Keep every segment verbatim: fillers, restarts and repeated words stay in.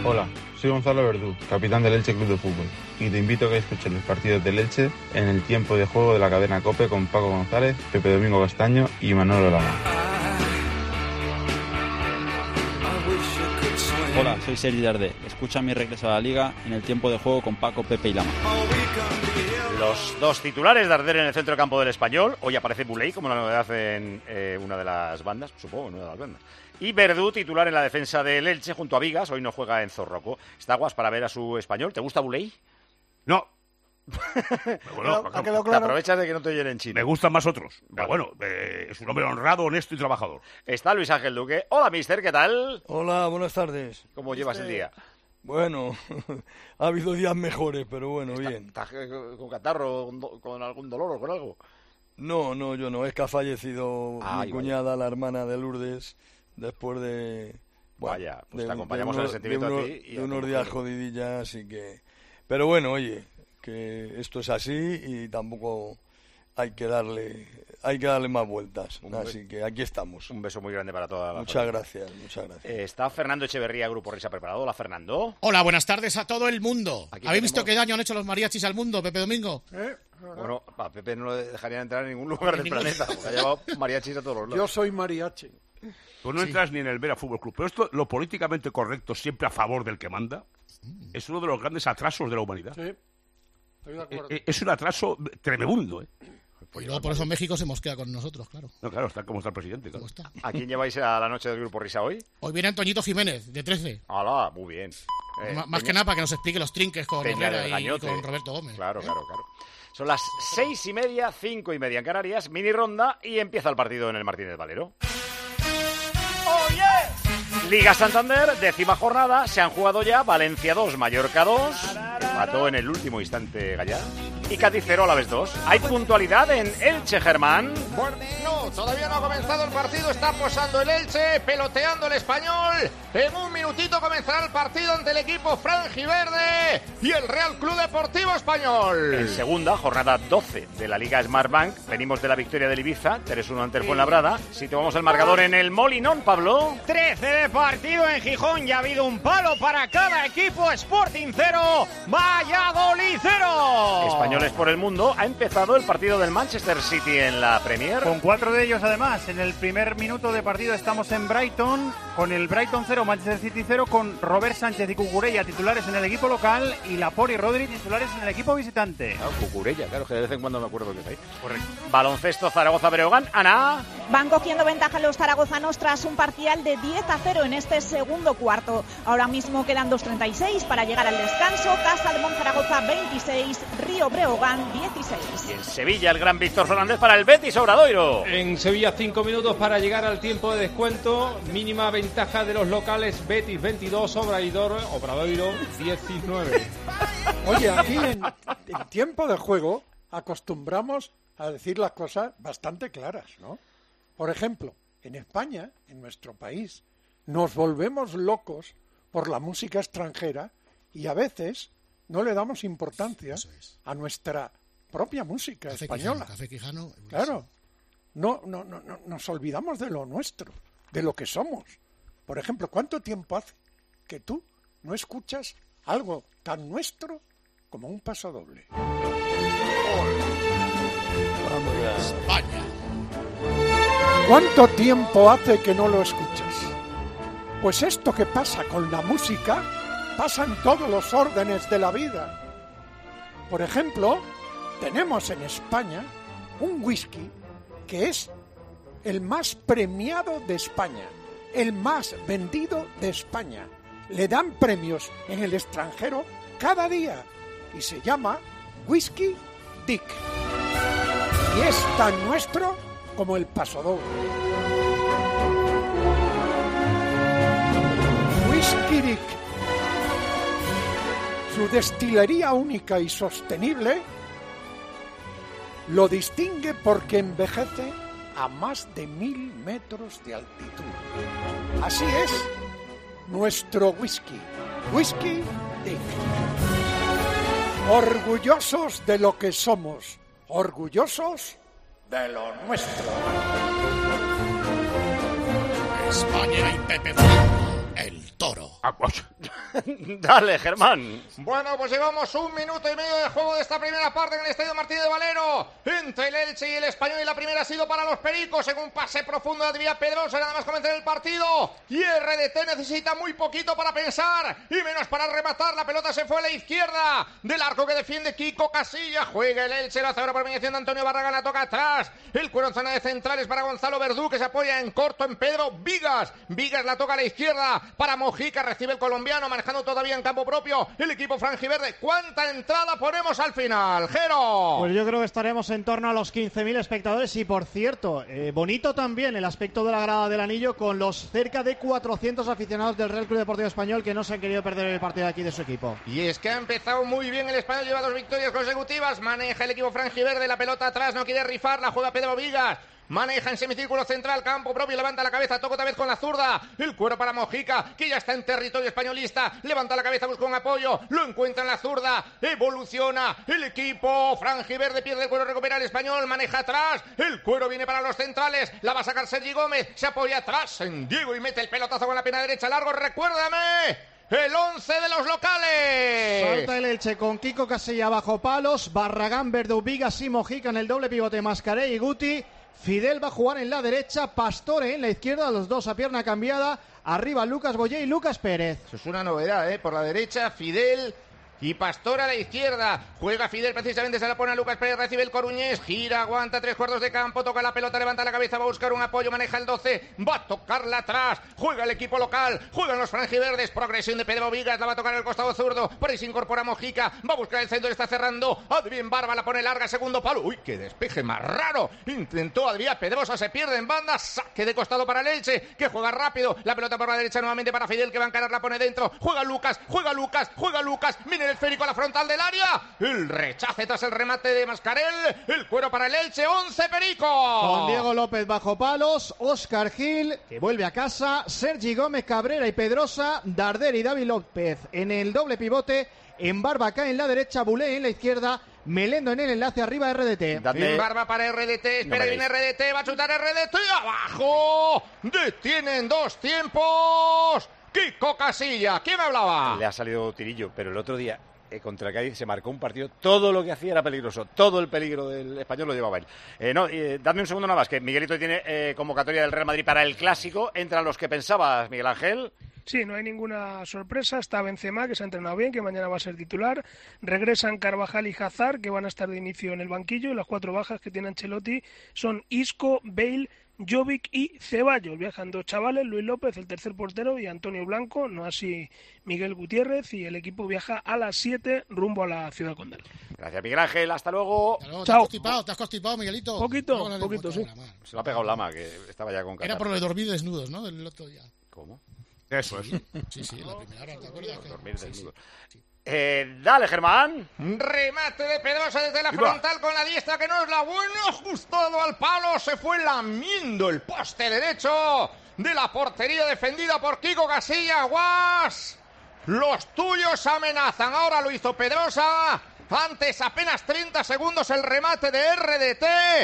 Hola, soy Gonzalo Verdú, capitán del Elche Club de Fútbol, y te invito a que escuches los partidos del Elche en el tiempo de juego de la cadena COPE con Paco González, Pepe Domingo Castaño y Manolo Lama. Hola, soy Sergi Dardé. Escucha mi regreso a la Liga en el tiempo de juego con Paco, Pepe y Lama. Los dos titulares, Darder en el centro de campo del Español. Hoy aparece Buley como la novedad en eh, una de las bandas, supongo, una de las bandas. Y Verdú, titular en la defensa del Elche junto a Vigas. Hoy no juega en Zorroco. Está guas para ver a su Español. ¿Te gusta Buley? No. Bueno, ¿ha quedado claro? Te aprovechas de que no te oyen en China. Me gustan más otros. Pero bueno, eh, es un hombre honrado, honesto y trabajador. Está Luis Ángel Duque. Hola, mister, ¿qué tal? Hola, buenas tardes. ¿Cómo llevas el día? Bueno, ha habido días mejores, pero bueno, ¿Está, bien. ¿Estás con catarro, con algún dolor o con algo? No, no, yo no. Es que ha fallecido Ay, mi cuñada, vaya. La hermana de Lourdes, después de... Bueno, vaya, pues de, te acompañamos de en unos, el sentimiento de a unos, ti. Y de a unos días jodidillas, así que... Pero bueno, oye, que esto es así y tampoco hay que darle... Hay que darle más vueltas, un así be- que aquí estamos. Un beso muy grande para toda la Muchas familia. gracias, muchas gracias. Eh, está Fernando Echeverría, Grupo Risa preparado. Hola, Fernando. Hola, buenas tardes a todo el mundo. Aquí ¿Habéis tenemos... visto qué daño han hecho los mariachis al mundo, Pepe Domingo? ¿Eh? Bueno, a Pepe no le dejarían entrar en ningún lugar del ningún... planeta, porque ha llevado mariachis a todos los lados. Yo soy mariachi. Tú no sí. entras ni en el Vera Fútbol Club. Pero esto, lo políticamente correcto, siempre a favor del que manda, mm. es uno de los grandes atrasos de la humanidad. Sí, estoy de acuerdo. Es, es un atraso tremebundo, ¿eh? Y luego por eso México se mosquea con nosotros, claro. No, claro, está como está el presidente. Claro. Está? ¿A quién lleváis a la noche del Grupo Risa hoy? Hoy viene Antoñito Jiménez, de trece. ¡Hala! Muy bien. Eh, M- más Peña... que nada para que nos explique los trinques con Peña Herrera y con Roberto Gómez. Claro, ¿eh? claro, claro. Son las seis y media, cinco y media en Canarias, mini ronda y empieza el partido en el Martínez Valero. ¡Oh, yeah! Liga Santander, décima jornada, se han jugado ya Valencia dos, Mallorca dos, empató en el último instante Gallá, y Cádiz cero, Alavés dos. ¿Hay puntualidad en Elche, Germán? Pues no, todavía no ha comenzado el partido, está posando el Elche, peloteando el Español. En un minutito comenzará el partido ante el equipo franjiverde y el Real Club Deportivo Español. En segunda, jornada doce de la Liga Smartbank, venimos de la victoria del Ibiza, tres uno ante el Fuenlabrada. Si tomamos el marcador en el Molinón, Pablo. trece de partido en Gijón, ya ha habido un palo para cada equipo. Sporting cero, Valladolid cero. Españoles por el mundo, ha empezado el partido del Manchester City en la Premier. Con cuatro de ellos además, en el primer minuto de partido estamos en Brighton, con el Brighton cero, Manchester City cero, con Robert Sánchez y Cucurella titulares en el equipo local y Laporte y Rodri titulares en el equipo visitante. Claro, Cucurella, claro, que de vez en cuando me acuerdo que está ahí. Correcto. Baloncesto Zaragoza-Breogán, Ana. Van cogiendo ventaja los zaragozanos tras un parcial de diez a cero en este segundo cuarto. Ahora mismo quedan dos treinta y seis para llegar al descanso. Casa de Monzaragoza veintiséis, Río Breogán dieciséis. Y en Sevilla el gran Víctor Fernández para el Betis Obradoiro. En Sevilla cinco minutos para llegar al tiempo de descuento. Mínima ventaja de los locales, Betis veintidós, Obradoiro, Obradoiro diecinueve. Oye, aquí en, en tiempo de juego acostumbramos a decir las cosas bastante claras, ¿no? Por ejemplo, en España, en nuestro país, nos volvemos locos por la música extranjera y a veces no le damos importancia es. a nuestra propia música Café española. Quijano, Café Quijano. Claro, no, no, no, no, nos olvidamos de lo nuestro, de lo que somos. Por ejemplo, ¿cuánto tiempo hace que tú no escuchas algo tan nuestro como un pasodoble? Vamos ya. España. ¿Cuánto tiempo hace que no lo escuchas? Pues esto que pasa con la música pasa en todos los órdenes de la vida. Por ejemplo, tenemos en España un whisky que es el más premiado de España, el más vendido de España. Le dan premios en el extranjero cada día y se llama Whisky Dick. Y es tan nuestro como el pasodoble. Whisky Dick. Su destilería única y sostenible lo distingue porque envejece a más de mil metros de altitud. Así es nuestro whisky, Whisky Dick. Orgullosos de lo que somos, orgullosos de lo nuestro. España y Pepe Fran, el toro. Dale, Germán. Bueno, pues llevamos un minuto y medio de juego de esta primera parte en el Estadio Martínez de Valero entre el Elche y el Español, y la primera ha sido para los Pericos en un pase profundo de Adrià Pedrosa nada más comenzar el partido, y R D T necesita muy poquito para pensar y menos para rematar. La pelota se fue a la izquierda del arco que defiende Kiko Casilla. Juega el Elche, lo hace ahora por mediación de Antonio Barragán, la toca atrás, el cuero en zona de centrales para Gonzalo Verdú, que se apoya en corto en Pedro Vigas. Vigas la toca a la izquierda para Mojica, recibe el colombiano, manejando todavía en campo propio el equipo franjiverde. ¿Cuánta entrada ponemos al final, Jero? Pues yo creo que estaremos en torno a los quince mil espectadores y, por cierto, eh, bonito también el aspecto de la grada del Anillo, con los cerca de cuatrocientos aficionados del Real Club Deportivo Español que no se han querido perder el partido de aquí de su equipo. Y es que ha empezado muy bien el Español, lleva dos victorias consecutivas, maneja el equipo franjiverde, la pelota atrás, no quiere rifar, la juega Pedro Vigas. Maneja en semicírculo central, campo propio, levanta la cabeza, toca otra vez con la zurda, el cuero para Mojica, que ya está en territorio españolista, levanta la cabeza, busca un apoyo, lo encuentra en la zurda, evoluciona el equipo franjiverde, pierde el cuero, recupera el Español, maneja atrás, el cuero viene para los centrales, la va a sacar Sergi Gómez, se apoya atrás en Diego y mete el pelotazo con la pierna derecha, largo, recuérdame, el once de los locales. Salta el Elche con Kiko Casilla bajo palos, Barragán, Verdú, Vigas y Mojica en el doble pivote, Mascarell y Guti. Fidel va a jugar en la derecha, Pastore en la izquierda, los dos a pierna cambiada. Arriba Lucas Boyé y Lucas Pérez. Eso es una novedad, ¿eh? Por la derecha, Fidel y Pastor a la izquierda. Juega Fidel, precisamente se la pone a Lucas Pérez, recibe el Coruñés, gira, aguanta tres cuartos de campo, toca la pelota, levanta la cabeza, va a buscar un apoyo, maneja el doce, va a tocarla atrás, juega el equipo local, juegan los franjiverdes, progresión de Pedro Vigas, la va a tocar en el costado zurdo, por ahí se incorpora Mojica, va a buscar el centro, está cerrando, Adrián Barba la pone larga, segundo palo, uy, qué despeje más raro, intentó Adrián Pedrosa, se pierde en banda, saque de costado para el Elche, que juega rápido, la pelota por la derecha nuevamente para Fidel, que va a encarar, la pone dentro, juega Lucas, juega Lucas, juega Lucas, viene el esférico a la frontal del área, el rechace tras el remate de Mascarell, el cuero para el Elche, once Perico. Con Diego López bajo palos, Óscar Gil, que vuelve a casa, Sergi Gómez, Cabrera y Pedrosa, Darder y David López en el doble pivote, en Barbacá en la derecha, Bulé en la izquierda, Melendo en el enlace, arriba R D T. Dame. En Barba para R D T, espera, no viene R D T, va a chutar R D T, abajo, detienen dos tiempos, Kiko Casilla, ¿quién me hablaba? Le ha salido tirillo, pero el otro día Eh, contra el Cádiz se marcó un partido, todo lo que hacía era peligroso, todo el peligro del Español lo llevaba él. Eh, no, eh, dame un segundo nada más, que Miguelito tiene eh, convocatoria del Real Madrid para el Clásico. ¿Entran los que pensabas, Miguel Ángel? Sí, no hay ninguna sorpresa. Está Benzema, que se ha entrenado bien, que mañana va a ser titular. Regresan Carvajal y Hazard, que van a estar de inicio en el banquillo. Y las cuatro bajas que tiene Ancelotti son Isco, Bale, Jovic y Ceballos. Viajan dos chavales, Luis López, el tercer portero, y Antonio Blanco, no así Miguel Gutiérrez, y el equipo viaja a las siete rumbo a la Ciudad Condal. Gracias, Miguel Ángel, hasta luego. Hasta luego. ¿Te has constipado, te has constipado, Miguelito? Poquito, poquito, sí. Se lo ha pegado Lama, que estaba ya con catarro. Era por lo de dormir desnudos, ¿no? Del otro día. ¿Cómo? Eso es. Sí, sí, sí, la primera hora, ¿te acuerdas? Que... Dormir desnudos. Sí, sí. Eh, dale, Germán. Remate de Pedrosa desde la frontal con la diestra, que no es la buena, ajustado al palo, se fue lamiendo el poste derecho de la portería defendida por Kiko Casilla. Guas, los tuyos amenazan, ahora lo hizo Pedrosa, antes apenas treinta segundos el remate de R D T.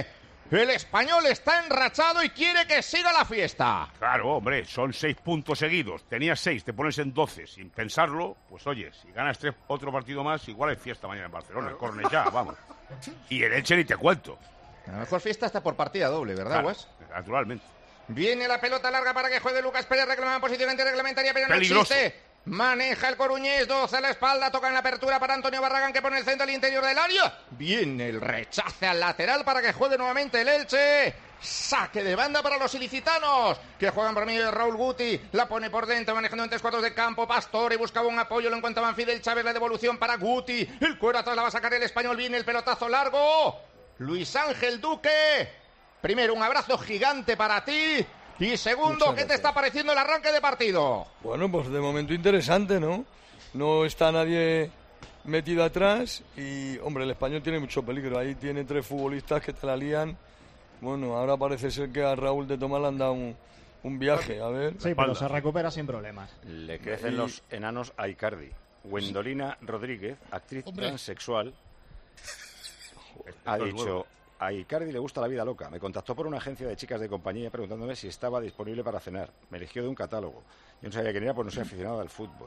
El Español está enrachado y quiere que siga la fiesta. Claro, hombre, son seis puntos seguidos. Tenías seis, te pones en doce. Sin pensarlo, pues oye, si ganas tres, otro partido más, igual hay fiesta mañana en Barcelona. El Cornellà, vamos. Y el Elche ni te cuento. La mejor fiesta está por partida doble, ¿verdad, Claro, Guas? naturalmente. Viene la pelota larga para que juegue Lucas Pérez, reclama posición antirreglamentaria, pero no Peligroso. existe. Maneja el Coruñés, doce a la espalda, toca en la apertura para Antonio Barragán, que pone el centro al interior del área. Viene el rechace al lateral para que juegue nuevamente el Elche. Saque de banda para los ilicitanos, que juegan por medio de Raúl Guti. La pone por dentro, manejando en tres cuartos de campo. Pastore buscaba un apoyo, lo encontraban Fidel Chávez, la devolución para Guti. El cuero atrás la va a sacar el Español, viene el pelotazo largo. Luis Ángel Duque. Primero, un abrazo gigante para ti. Y segundo, ¿qué te está pareciendo el arranque de partido? Bueno, pues de momento interesante, ¿no? No está nadie metido atrás y, hombre, el Español tiene mucho peligro. Ahí tiene tres futbolistas que te la lían. Bueno, ahora parece ser que a Raúl de Tomás le han dado un, un viaje, a ver. Sí, pero se recupera sin problemas. Le crecen Y- los enanos a Icardi. Gwendolina Rodríguez, actriz Hombre. transexual, ha Esto es dicho... nuevo. A Icardi le gusta la vida loca. Me contactó por una agencia de chicas de compañía preguntándome si estaba disponible para cenar. Me eligió de un catálogo. Yo no sabía quién era, pues no soy aficionado al fútbol.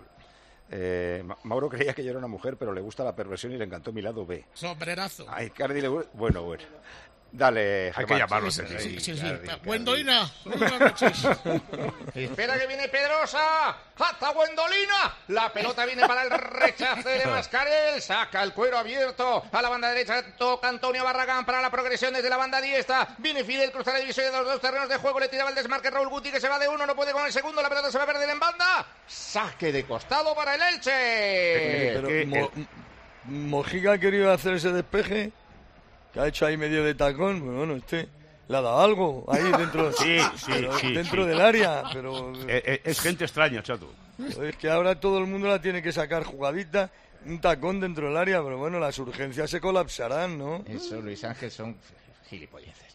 Eh, Mauro creía que yo era una mujer, pero le gusta la perversión y le encantó mi lado B. Sombrerazo. A Icardi le gusta... Bueno, bueno. Dale, hay que llamarlo. Sí, sí, sí, sí, sí. Gwendolina, buenas noches. Espera que viene Pedrosa. ¡Hasta Gwendolina! La pelota viene para el rechace de Mascarell. Saca el cuero abierto. A la banda derecha toca Antonio Barragán para la progresión desde la banda diestra. Viene Fidel, cruza la división de los dos terrenos de juego. Le tiraba el desmarque Raúl Guti, que se va de uno. No puede con el segundo. La pelota se va a perder en banda. Saque de costado para el Elche. Pero Mo- Mojica ha querido hacer ese despeje, que ha hecho ahí medio de tacón. Pues bueno, este le ha dado algo ahí dentro, sí, sí, sí, dentro sí. del área. Pero es, es, es gente extraña, chato. Es que ahora todo el mundo la tiene que sacar jugadita, un tacón dentro del área, pero bueno, las urgencias se colapsarán, ¿no? Eso, Luis Ángel, son gilipolleces.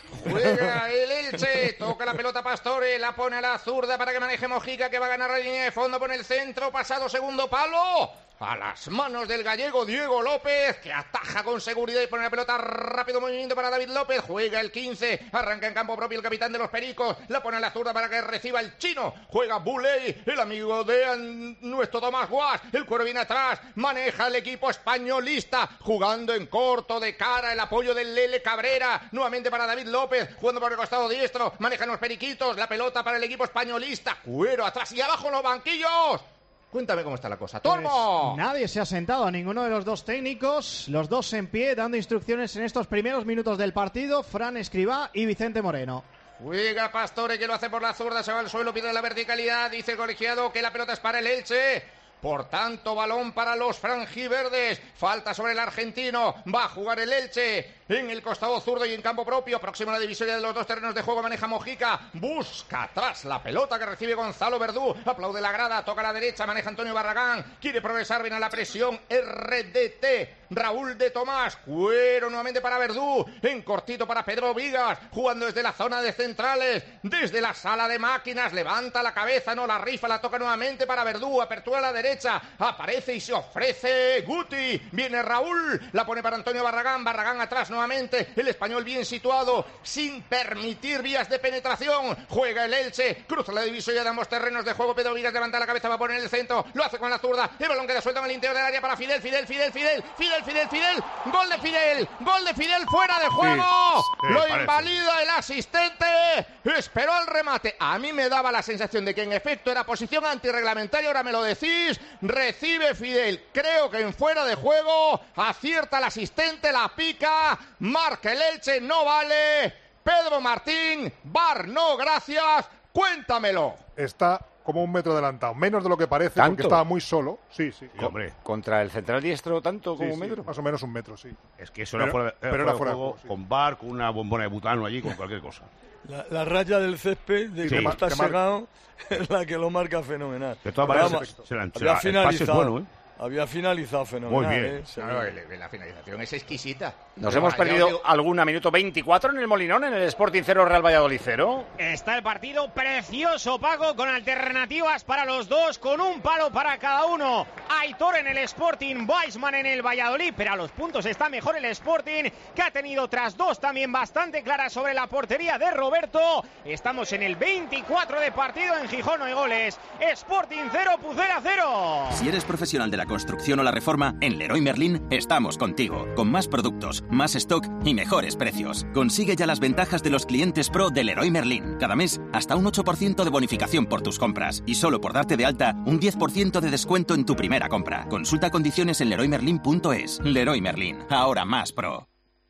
Juega el Elche, toca la pelota Pastore, la pone a la zurda para que maneje Mojica, que va a ganar la línea de fondo, pone el centro, pasado segundo palo, a las manos del gallego Diego López, que ataja con seguridad y pone la pelota, rápido movimiento para David López, juega el quince, arranca en campo propio el capitán de los Pericos, la pone a la zurda para que reciba el chino, juega Buley, el amigo de nuestro Tomás Guas, el cuero viene atrás, maneja el equipo españolista, jugando en corto de cara, el apoyo del Lele Cabrera, nuevamente para David López, jugando por el costado diestro, manejan los Periquitos, la pelota para el equipo españolista, cuero atrás y abajo los banquillos. Cuéntame cómo está la cosa. ¡Tormo! Pues nadie se ha sentado a ninguno de los dos técnicos. Los dos en pie, dando instrucciones en estos primeros minutos del partido. Fran Escribá y Vicente Moreno. Juega Pastore, que lo hace por la zurda, se va al suelo, pide la verticalidad. Dice el colegiado que la pelota es para el Elche. Por tanto, balón para los franjiverdes. Falta sobre el argentino. Va a jugar el Elche en el costado zurdo y en campo propio. Próximo a la divisoria de los dos terrenos de juego. Maneja Mojica. Busca atrás la pelota que recibe Gonzalo Verdú. Aplaude la grada. Toca a la derecha. Maneja Antonio Barragán. Quiere progresar. Viene a la presión. R D T. Raúl de Tomás. Cuero nuevamente para Verdú. En cortito para Pedro Vigas. Jugando desde la zona de centrales. Desde la sala de máquinas. Levanta la cabeza. No la rifa. La toca nuevamente para Verdú. Apertura a la derecha. Aparece y se ofrece Guti. Viene Raúl. La pone para Antonio Barragán. Barragán atrás nuevamente. El español bien situado. Sin permitir vías de penetración. Juega el Elche. Cruza la divisoria de ambos terrenos de juego. Pedro Vigas levanta la cabeza. Va a poner el centro. Lo hace con la zurda. El balón queda suelto en el interior del área para Fidel. Fidel, Fidel, Fidel. Fidel, Fidel, Fidel. Gol de Fidel. Gol de Fidel fuera de juego. Sí, sí, Lo parece. Invalida el asistente. Esperó el remate. A mí me daba la sensación de que en efecto era posición antirreglamentaria. Ahora me lo decís. Recibe Fidel, creo que en fuera de juego, acierta el asistente, la pica, marca el Elche, no vale. Pedro Martín, V A R no, gracias, cuéntamelo. Está como un metro adelantado, menos de lo que parece, ¿Tanto? Porque estaba muy solo. Sí, sí. sí hombre. ¿Contra el central diestro tanto como sí, un sí, metro? más o menos un metro, sí. Es que eso pero, era fuera, era pero fuera era de fuera juego, de juego, sí. con bar, con una bombona de butano allí, con cualquier cosa. La, la raya del césped, de Sí, cómo está que mar- segado, es la que lo marca fenomenal. De todas Pero maneras, vamos, se la- se había la- el pase es finalizado, bueno, ¿eh? había finalizado fenomenal. Muy bien. ¿eh? Se- Claro, la finalización es exquisita. Nos No, hemos ya perdido os digo- alguna minuto veinticuatro en el Molinón, en el Sporting cero, Real Valladolid cero. Está el partido precioso, Paco, con alternativas para los dos, con un palo para cada uno. Aitor en el Sporting, Weisman en el Valladolid, pero a los puntos está mejor el Sporting, que ha tenido tras dos también bastante claras sobre la portería de Roberto. Estamos en el veinticuatro de partido, en Gijón no hay goles. Sporting cero, Pucela cero. Si eres profesional de la construcción o la reforma, en Leroy Merlin estamos contigo, con más productos, más stock y mejores precios. Consigue ya las ventajas de los clientes pro de Leroy Merlin. Cada mes, hasta un ocho por ciento de bonificación por tus compras. Y solo por darte de alta, un diez por ciento de descuento en tu primera compra. Consulta condiciones en leroy merlin punto es. Leroy Merlin, ahora más pro.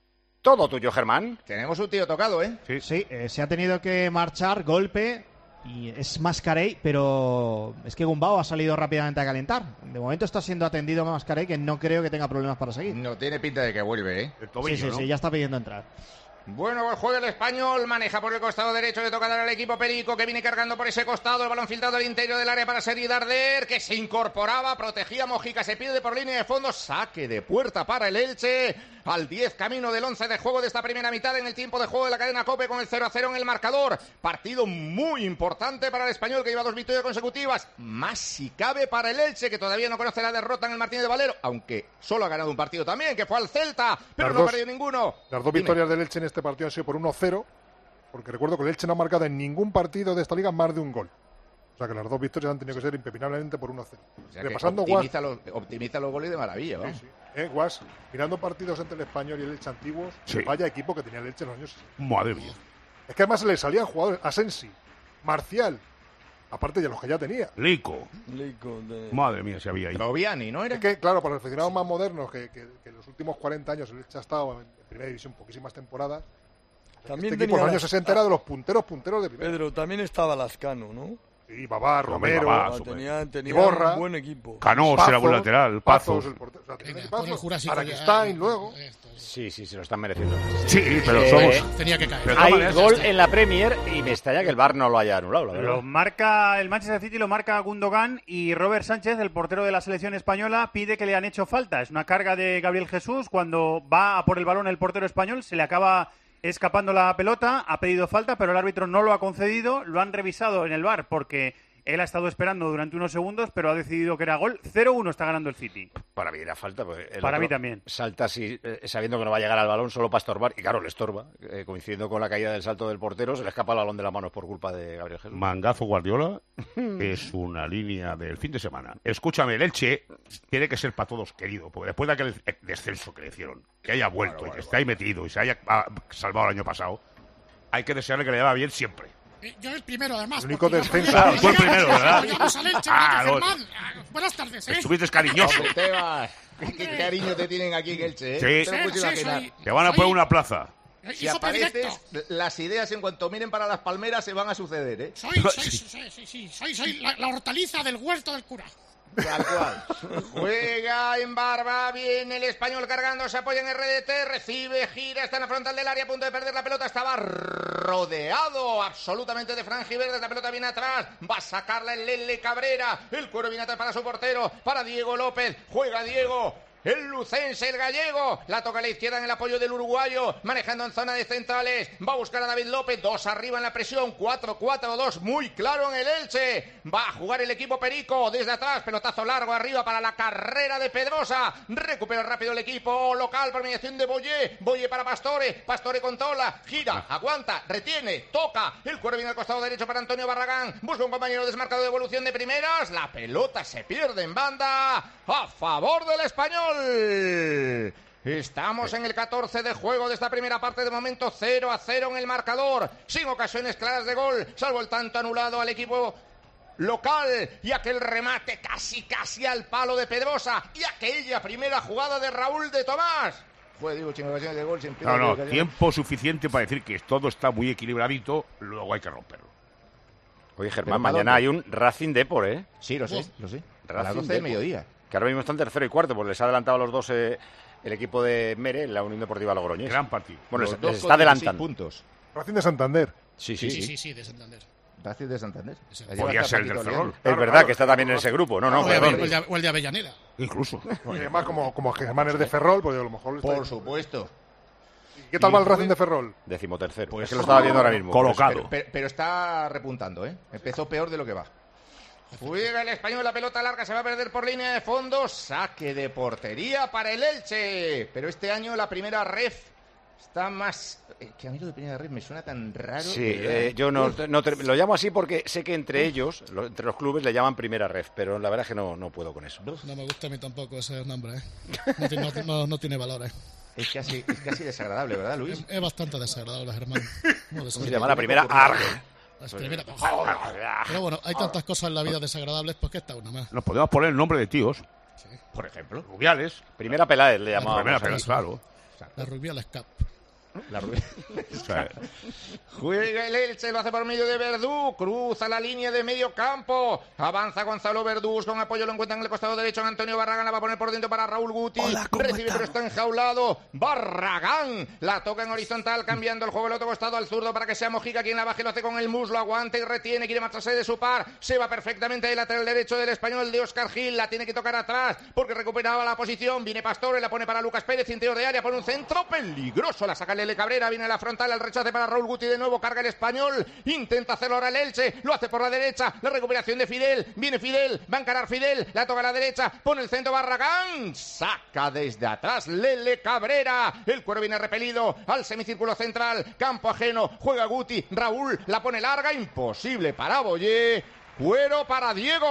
Todo tuyo, Germán. Tenemos un tío tocado, ¿eh? Sí, Sí, eh, se ha tenido que marchar, golpe, y es Mascarell, pero es que Gumbao ha salido rápidamente a calentar. De momento está siendo atendido Mascarell, que no creo que tenga problemas para seguir. No tiene pinta de que vuelve, ¿eh? El tobillo, sí, sí, ¿no? sí, ya está pidiendo entrar. Bueno, pues juega el español, maneja por el costado derecho, le toca dar al equipo Perico, que viene cargando por ese costado, el balón filtrado al interior del área para Sergi Darder, que se incorporaba, protegía a Mojica, se pierde por línea de fondo, saque de puerta para el Elche, al diez camino del once de juego de esta primera mitad en el tiempo de juego de la cadena COPE con el cero a cero en el marcador. Partido muy importante para el Español, que lleva dos victorias consecutivas, más si cabe para el Elche, que todavía no conoce la derrota en el Martínez de Valero, aunque solo ha ganado un partido también, que fue al Celta, pero las no dos, ha perdido ninguno. Las dos Dime. victorias del Elche en este partido han sido por uno cero, porque recuerdo que el Elche no ha marcado en ningún partido de esta liga más de un gol. O sea que las dos victorias han tenido que ser impepinablemente por uno cero. O sea Repasando optimiza, Guas, los, optimiza los goles de maravilla, ¿no? Sí, sí. Eh, Guas, mirando partidos entre el Español y el Elche antiguos, Sí. vaya equipo que tenía el Elche en los años sesenta. Madre mía. Es que además le salían jugadores, Asensi, Marcial, aparte de los que ya tenía. Lico. Lico de... Madre mía, se había ahí. Troviani, ¿no era? Es que, claro, para los aficionados más modernos, que, que, que en los últimos cuarenta años el Elche ha estado en primera división poquísimas temporadas. También este equipo en los tenía años sesenta era de los punteros, punteros de primera. Pedro, también estaba Lazcano, ¿no? Sí, Babá, Romero, Babá, Ah, tenía, tenía Iborra, un buen equipo. Canós era buen lateral, Pazos. el portero, o sea, tenía Venga, equipazo. pon el Jurásico ya. Araquistain, luego. Sí, sí, se lo están mereciendo. Sí, pero Eh, somos... Tenía que caer. Pero de todas Hay maneras, gol está. en la Premier y me extraña que el V A R no lo haya anulado, la verdad. Lo marca el Manchester City, lo marca Gundogan, y Robert Sánchez, el portero de la selección española, pide que le han hecho falta. Es una carga de Gabriel Jesús. Cuando va a por el balón el portero español, se le acaba escapando la pelota, ha pedido falta, pero el árbitro no lo ha concedido. Lo han revisado en el V A R porque él ha estado esperando durante unos segundos, pero ha decidido que era gol. cero uno está ganando el City. Para mí era falta. Pues el Para otro mí también. Salta así, eh, sabiendo que no va a llegar al balón solo para estorbar. Y claro, le estorba. Eh, coincidiendo con la caída del salto del portero, se le escapa el balón de las manos por culpa de Gabriel Jesús. Mangazo Guardiola es una línea del fin de semana. Escúchame, el Elche tiene que ser para todos querido, porque después de aquel descenso que le hicieron, que haya vuelto y que esté ahí metido y se haya ah, salvado el año pasado, hay que desearle que le vaya bien siempre. Eh, Yo el primero, además. El único porque descenso- yo- Ah, tú el primero, ¿verdad? Apoyamos al Elche, Ah, Enrique no. Germán. Ah, Buenas tardes, ¿eh? Estuviste cariñoso. Hombre, Tebas, qué cariño te tienen aquí en Elche, ¿eh? Sí. Te lo puedes Sí, sí, imaginar. soy- Te van a poner una plaza. Eh, Si hijo apareces, predilecto. las ideas en cuanto miren para las palmeras se van a suceder, ¿eh? Soy, soy, soy, soy, soy, soy, soy la, la hortaliza del huerto del cura. Tal cual. Juega en Barba, viene el Español cargando, se apoya en R D T, recibe, gira, está en la frontal del área, a punto de perder la pelota, estaba rodeado absolutamente de franjiverdes, la pelota viene atrás, va a sacarla el Lele Cabrera, el cuero viene atrás para su portero, para Diego López, juega Diego. El lucense, el gallego, la toca a la izquierda en el apoyo del uruguayo, manejando en zona de centrales, va a buscar a David López, dos arriba en la presión, cuatro cuatro dos, muy claro en el Elche, va a jugar el equipo Perico, desde atrás, pelotazo largo arriba para la carrera de Pedrosa, recupera rápido el equipo local por mediación de Boyé, Boyé para Pastore, Pastore controla, gira, aguanta, retiene, toca, el cuero viene al costado derecho para Antonio Barragán, busca un compañero desmarcado de evolución de primeras, la pelota se pierde en banda, a favor del Español. Estamos en el catorce de juego de esta primera parte, de momento cero a cero en el marcador, sin ocasiones claras de gol, salvo el tanto anulado al equipo local y aquel remate casi casi al palo de Pedrosa y aquella primera jugada de Raúl de Tomás. Fue, digo, sin ocasiones de gol, sin No, no, tiempo suficiente para decir que todo está muy equilibradito, luego hay que romperlo. Oye, Pero Germán, ¿para mañana dónde? hay un Racing Depor, ¿eh? Sí, lo sé, lo sé. A las Racing doce del Depor. mediodía. Que ahora mismo están tercero y cuarto, pues les ha adelantado a los dos eh, el equipo de Mere, la Unión Deportiva Logroñés. Gran partido. Bueno, Los les, dos les con está dieciséis adelantando. puntos. Racing de Santander. Sí, Sí, sí, sí, sí, de Santander. Racing de Santander. Podría ser el del Ferrol. Es verdad que está también en ese grupo. No, no, O el de- perdón. o el de- o el de Avellaneda. Incluso. Y además, como, como Germán es de Ferrol, pues a lo mejor... está Por ahí. supuesto. ¿Qué tal Y va el fue- Racing de Ferrol? Decimotercero. Pues es que lo estaba viendo ahora mismo. Colocado. Pero, pero- pero está repuntando, ¿eh? Empezó peor de lo que va. Juega el Español, la pelota larga, se va a perder por línea de fondo. Saque de portería para el Elche. Pero este año la primera ref está más... eh, que a mí lo de primera ref me suena tan raro. Sí, de verdad. eh, yo no, no te- lo llamo así porque sé que entre ellos, lo- entre los clubes, le llaman primera ref, pero la verdad es que no, no puedo con eso. No me gusta a mí tampoco ese nombre, ¿eh? No, tiene- no- no- no tiene valor, ¿eh? Es casi, es casi desagradable, ¿verdad, Luis? Es, es bastante desagradable, Germán. ¿Cómo Se llama la primera Arg. Las primeras- Pero bueno, hay tantas cosas en la vida desagradables, pues que esta una más. Nos podemos poner el nombre de tíos. Por ejemplo. Rubiales. Primera Peláez le llamábamos. Primera aquí. Peláez, claro. La Rubiales Cup. La ruleta. Juega el Elche, lo hace por medio de Verdú, cruza la línea de medio campo, avanza Gonzalo Verdú, con apoyo lo encuentra en el costado derecho, Antonio Barragán la va a poner por dentro para Raúl Guti. Hola, recibe están? Pero está enjaulado, Barragán la toca en horizontal, cambiando el juego al otro costado al zurdo para que sea Mojica quien la baje, lo hace con el muslo, aguanta y retiene, quiere marcharse de su par, se va perfectamente el lateral derecho del español de Óscar Gil, la tiene que tocar atrás porque recuperaba la posición, viene Pastore, la pone para Lucas Pérez, interior de área, pone un centro peligroso, la saca Lele Cabrera, viene a la frontal, el rechace para Raúl Guti, de nuevo carga el español, intenta hacerlo ahora el Elche, lo hace por la derecha, la recuperación de Fidel, viene Fidel, va a encarar Fidel, la toca a la derecha, pone el centro Barragán, saca desde atrás Lele Cabrera, el cuero viene repelido al semicírculo central, campo ajeno, juega Guti, Raúl la pone larga, imposible para Boyé, cuero para Diego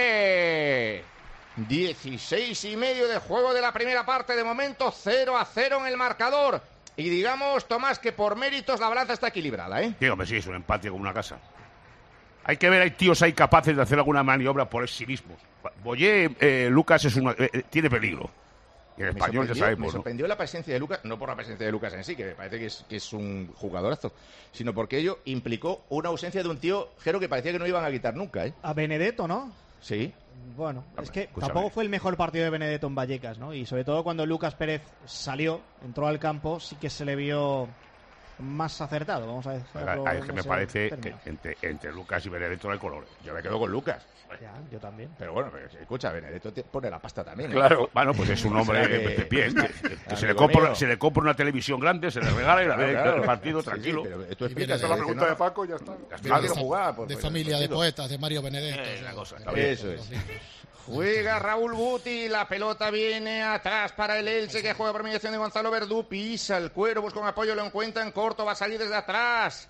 López. dieciséis y medio de juego de la primera parte, de momento cero a cero en el marcador. Y digamos, Tomás, que por méritos la balanza está equilibrada, ¿eh? Sí, hombre, sí, es un empate con una casa. Hay que ver, hay tíos ahí capaces de hacer alguna maniobra por sí mismos. Boyé, eh, Lucas es una, eh, tiene peligro. Y el español ya sabemos, me ¿no? sorprendió la presencia de Lucas, no por la presencia de Lucas en sí, que me parece que es, que es un jugadorazo, sino porque ello implicó una ausencia de un tío, Jero, que parecía que no iban a quitar nunca, ¿eh? A Benedetto, ¿no? Sí. Bueno, Hombre, es que escúchame. tampoco fue el mejor partido de Benedetto en Vallecas, ¿no? Y sobre todo cuando Lucas Pérez salió, entró al campo, sí que se le vio más acertado, vamos a decirlo. Es que me parece que entre, entre Lucas y Benedetto no hay colores. Yo me quedo con Lucas. Ya, yo también. Pero bueno, escucha, Benedetto te pone la pasta también, ¿eh? Claro. Bueno, pues es un hombre O sea que- de pie. Que, que se, le Amigo compra, mío. se le compra una televisión grande, se le regala y la ve Claro, el partido sí, tranquilo. sí, pero tú Y viene explicas de, la la pregunta de Paco, ya está. Ya está, Viene quiero de, jugar. Por, de por- familia de por- poetas, de Mario Benedetto. Eh, o sea, una cosa, de- está bien. Eso es. Juega Raúl Guti, la pelota viene atrás para el Elche, que juega por mediación de Gonzalo Verdú, pisa el cuero, busca un apoyo, lo encuentra en corto, va a salir desde atrás.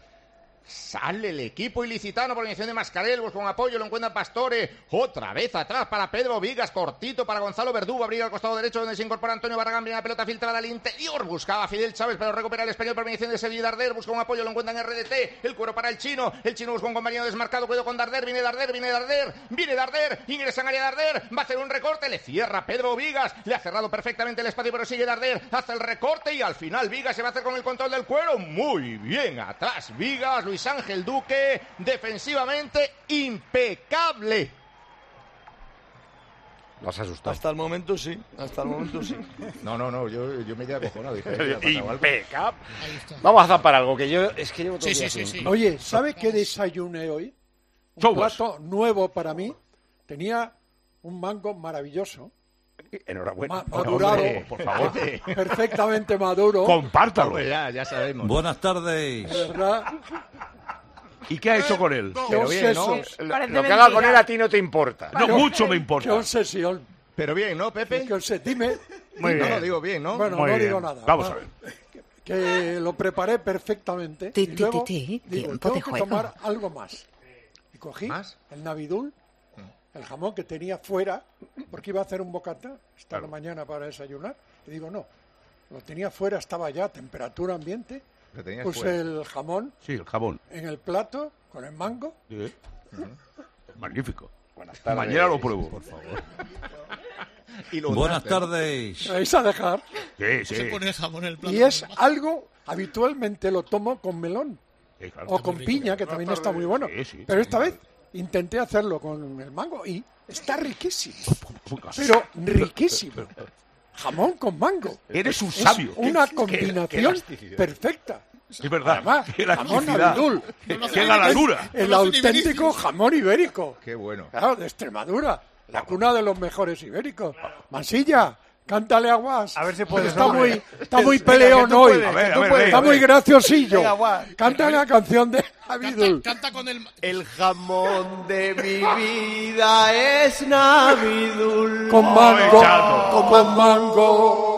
Sale el equipo ilicitano por mediación de Mascarel, busca un apoyo, lo encuentra Pastore, otra vez atrás para Pedro Vigas, cortito para Gonzalo Verdú, va a abrir al costado derecho donde se incorpora Antonio Barragán, viene la pelota filtrada al interior, buscaba a Fidel Chávez, pero recupera el español por mediación de Sevilla Darder, busca un apoyo, lo encuentra en R D T, el cuero para el chino, el chino busca un compañero desmarcado, cuidado con Darder, viene Darder, viene Darder, viene Darder, ingresa en área Darder, va a hacer un recorte, le cierra Pedro Vigas, le ha cerrado perfectamente el espacio, pero sigue Darder, hace el recorte y al final Vigas se va a hacer con el control del cuero, muy bien atrás Vigas, Luis Ángel Duque, defensivamente impecable. Lo has asustado. Hasta el momento sí, hasta el momento sí. No, no, no, yo, yo me quedé acojonado. Dije, ¿qué ha pasado algo? Impecable. Vamos a zampar algo, que yo es que llevo todo Sí, el día sí, sí, sin- sí. Oye, ¿sabe qué desayuné hoy? Un Sobas. plato nuevo para mí. Tenía un mango maravilloso, Enhorabuena. ma- madurado, Hombre, por favor. perfectamente maduro. Compártalo. Pues ya, ya sabemos. Buenas tardes. De verdad, ¿Y qué ha hecho con él? qué Pero bien, ¿no? obsesión. Lo, Parece lo que haga con mentira. él a ti no te importa. No, mucho me Qué importa. obsesión. Pero bien, ¿no, Pepe? Qué obsesión. Dime. Muy No, bien. no, digo bien, ¿no? Bueno, Muy no bien. digo nada. Vamos a Ah, ver. Que lo preparé perfectamente. Ti, y ti, luego ti, ti, digo, tiempo tengo de que juego. tomar algo más. Y cogí ¿Más? el navidul, el jamón que tenía fuera, porque iba a hacer un bocata esta Claro. mañana para desayunar. Y digo, no, lo tenía fuera, estaba ya a temperatura ambiente. Lo tenías Puse fuera. el jamón Sí, el jabón. en el plato con el mango. Sí. Magnífico. Buenas tardes. Mañana lo pruebo. Por favor. Y lo Buenas untaste. tardes. ¿Me vais a dejar? Sí, Se sí. pone el jamón en el plato. Y es algo, habitualmente lo tomo con melón Sí, claro. o con piña, que también está muy bueno. Sí, sí. Pero esta vez intenté hacerlo con el mango y está riquísimo. Pero riquísimo. Jamón con mango. Eres un Es sabio. una Qué- combinación qué elasticidad. perfecta. Es verdad. Además, Qué jamón elasticidad. abidul. Qué galadura. El auténtico jamón ibérico. Qué bueno. Claro, de Extremadura. La cuna de los mejores ibéricos. Mansilla, cántale a Guas. A ver si puedes, Está hombre. muy, está muy Venga, peleón que tú hoy. puedes, A ver, que a tú ver, puedes. Está muy graciosillo. Venga, Guas. Canta la canción de Canta, Abidul. canta con el. El jamón de mi vida es Navidul. Con Ay, mango. chato. Con mango.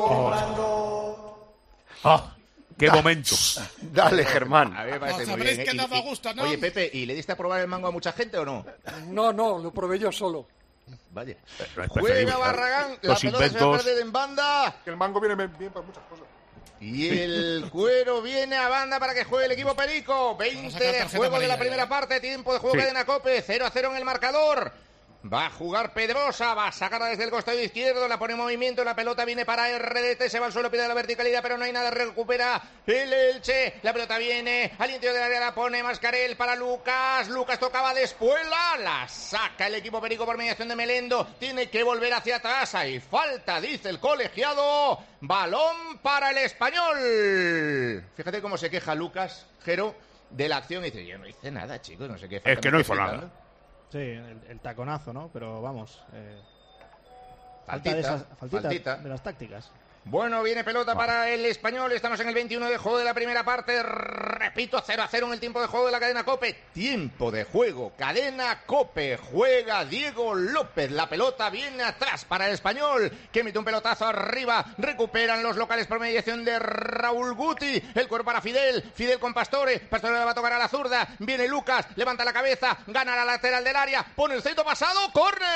Ah, qué momento. Dale, Germán. A mí me parece No, muy sabréis bien. que ¿eh? nada Y- y- gusta, ¿no? Oye, Pepe, ¿y le diste a probar el mango a mucha gente o no? No, no, lo probé yo solo. Vaya. No es preferible, Juega Barragán, la Los pelota se va a inventos. perder en banda. Que el mango viene bien bien para muchas cosas. Y el cuero viene a banda para que juegue el equipo Perico. Vamos a veinte sacar de tarjeta juego de la amarilla, primera ¿eh? parte. Tiempo de juego Sí. cadena Cope. cero a cero en el marcador. Va a jugar Pedrosa, va a sacarla desde el costado izquierdo, la pone en movimiento, la pelota viene para R D T, se va al suelo, pide la verticalidad, pero no hay nada, recupera el Elche, la pelota viene al interior del área, la pone Mascarell para Lucas, Lucas tocaba de Espuela, la saca el equipo perico por mediación de Melendo, tiene que volver hacia atrás, hay falta, dice el colegiado, balón para el Español. Fíjate cómo se queja Lucas, Jero, de la acción, y dice, yo no hice nada, chicos, no sé qué. Es que no hizo nada. Sí, el, el taconazo, ¿no? Pero vamos, eh, falta Faltita, de esas, faltita faltita. de las tácticas. Bueno, viene pelota para el Español, estamos en el veintiuno de juego de la primera parte, repito, cero a cero en el tiempo de juego de la cadena COPE, tiempo de juego, cadena COPE, juega Diego López, la pelota viene atrás para el Español, que mete un pelotazo arriba, recuperan los locales por mediación de Raúl Guti, el cuerpo para Fidel, Fidel con Pastore, Pastore le va a tocar a la zurda, viene Lucas, levanta la cabeza, gana la lateral del área, pone el centro pasado,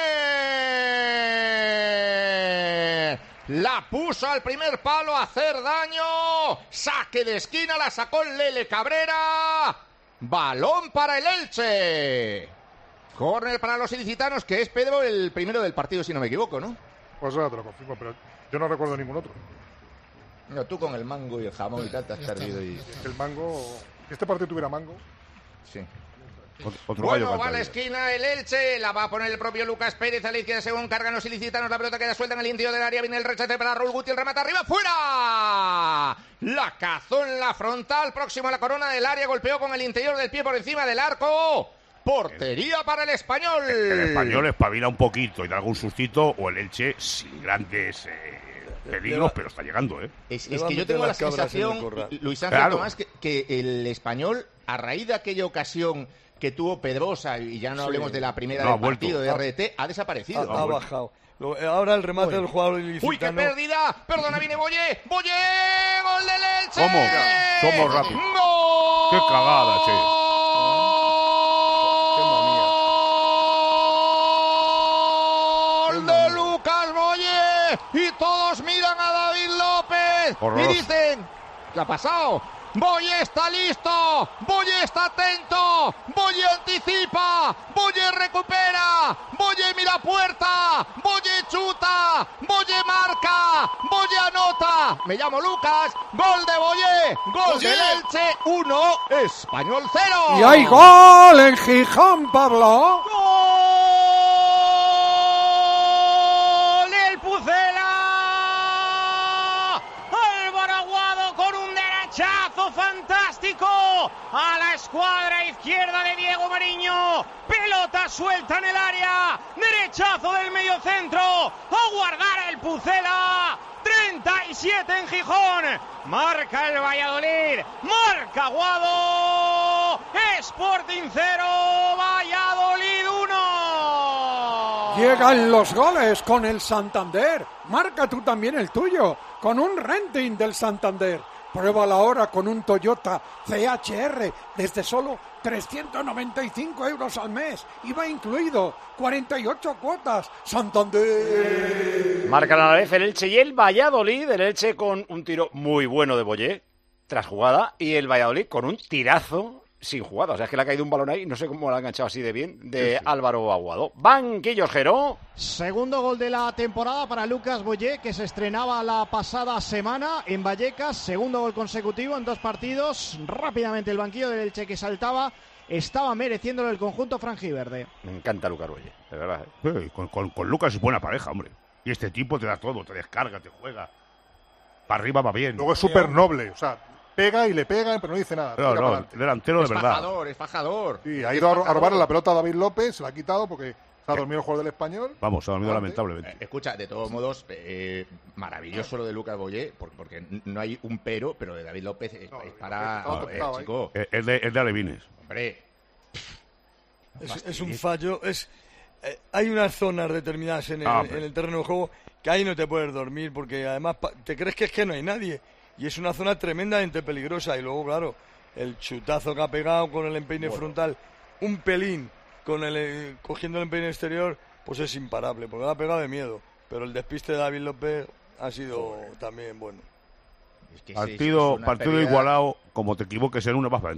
córner. La puso al primer palo a hacer daño. Saque de esquina, la sacó Lele Cabrera. Balón para el Elche. Córner para los ilicitanos, que es Pedro el primero del partido, si no me equivoco, ¿no? Pues ahora te lo confirmo, pero yo no recuerdo ningún otro. No, tú con el mango y el jamón y tal te has perdido. Y... El mango... Si este partido tuviera mango... Sí. Otro bueno, va a la esquina el Elche, la va a poner el propio Lucas Pérez a la izquierda según cargan los ilicitanos, la pelota queda suelta en el interior del área, viene el rechace para Raúl Guti, el remate arriba, ¡fuera! La cazó en la frontal, próximo a la corona del área, golpeó con el interior del pie por encima del arco, portería para el Español. El Español espabila un poquito y da algún sustito, o el Elche sin grandes eh, peligros, pero está llegando, ¿eh? Es, es que yo tengo la sensación, Luis Ángel claro. Tomás, que, que el Español, a raíz de aquella ocasión que tuvo Pedrosa, y ya no Sí. hablemos de la primera No, del ha vuelto. partido de Ha- R D T, ha desaparecido. Ha, ha bajado. Lo- Ahora el remate Uy. del jugador ¡Uy, qué ilicitano. pérdida! ¡Perdona, viene Boyé! ¡Boyé! ¡Gol del Elche! ¿Cómo? Somos rápidos. ¡Gol! ¡Qué cagada, che! ¡Gol de Lucas Boyé! Y todos miran a David López Horroroso. y dicen, ¿qué ha pasado? Boyé está listo, Boyé está atento, Boyé anticipa, Boyé recupera, Boyé mira puerta, Boyé chuta, Boyé marca, Boyé anota. Me llamo Lucas, gol de Boyé, gol Boyé. del Elche, uno, Español cero. Y hay gol en Gijón, Pablo. ¡Gol del Pucela! Álvaro Aguado con un derechazo fantástico a la escuadra izquierda de Diego Mariño. Pelota suelta en el área. Derechazo del mediocentro. A guardar el Pucela. treinta y siete en Gijón. Marca el Valladolid. Marca Aguado. Sporting cero. Valladolid uno. Llegan los goles con el Santander. Marca tú también el tuyo con un renting del Santander. Pruébala ahora con un Toyota C H R desde solo trescientos noventa y cinco euros al mes. I V A incluido, cuarenta y ocho cuotas. Santander. Marcan a la vez el Elche y el Valladolid. El Elche con un tiro muy bueno de Boyé tras jugada y el Valladolid con un tirazo sin jugada. O sea, es que le ha caído un balón ahí, no sé cómo lo ha enganchado así de bien, de Sí, sí. Álvaro Aguado. Banquillo, Jero. Segundo gol de la temporada para Lucas Boyé, que se estrenaba la pasada semana en Vallecas. Segundo gol consecutivo en dos partidos. Rápidamente el banquillo del Elche que saltaba. Estaba mereciéndolo el conjunto franjiverde. Me encanta Lucas Boyé, de verdad. ¿eh? Sí, con, con- con Lucas es buena pareja, hombre. Y este tipo te da todo, te descarga, te juega. Para arriba va bien. Luego es súper noble, o sea, pega y le pega, pero no dice nada. No, tira no, para adelante. delantero de Es verdad. fajador, es fajador. Sí, ha Es ido a, a fajador. robarle la pelota a David López, se la ha quitado porque se ha dormido el jugador del Español. Vamos, se ha dormido Vale. lamentablemente. Eh, Escucha, de todos modos, eh, maravilloso lo de Lucas Boyé, porque, porque no hay un pero, pero de David López es, es para... estaba joder, tocado ahí. chico, Eh, Es de, es de alevines. hombre, Es, es un fallo. Es, eh, hay unas zonas determinadas en el, Ah, hombre. en el terreno de juego que ahí no te puedes dormir porque además pa- te crees que es que no hay nadie. Y es una zona tremendamente peligrosa. Y luego, claro, el chutazo que ha pegado con el empeine Bueno. frontal, un pelín con el eh, cogiendo el empeine exterior, pues es imparable porque lo ha pegado de miedo. Pero el despiste de David López ha sido también bueno. es que sí, Partido, es una partido pérdida- igualado, como te equivoques en uno, vas para adentro.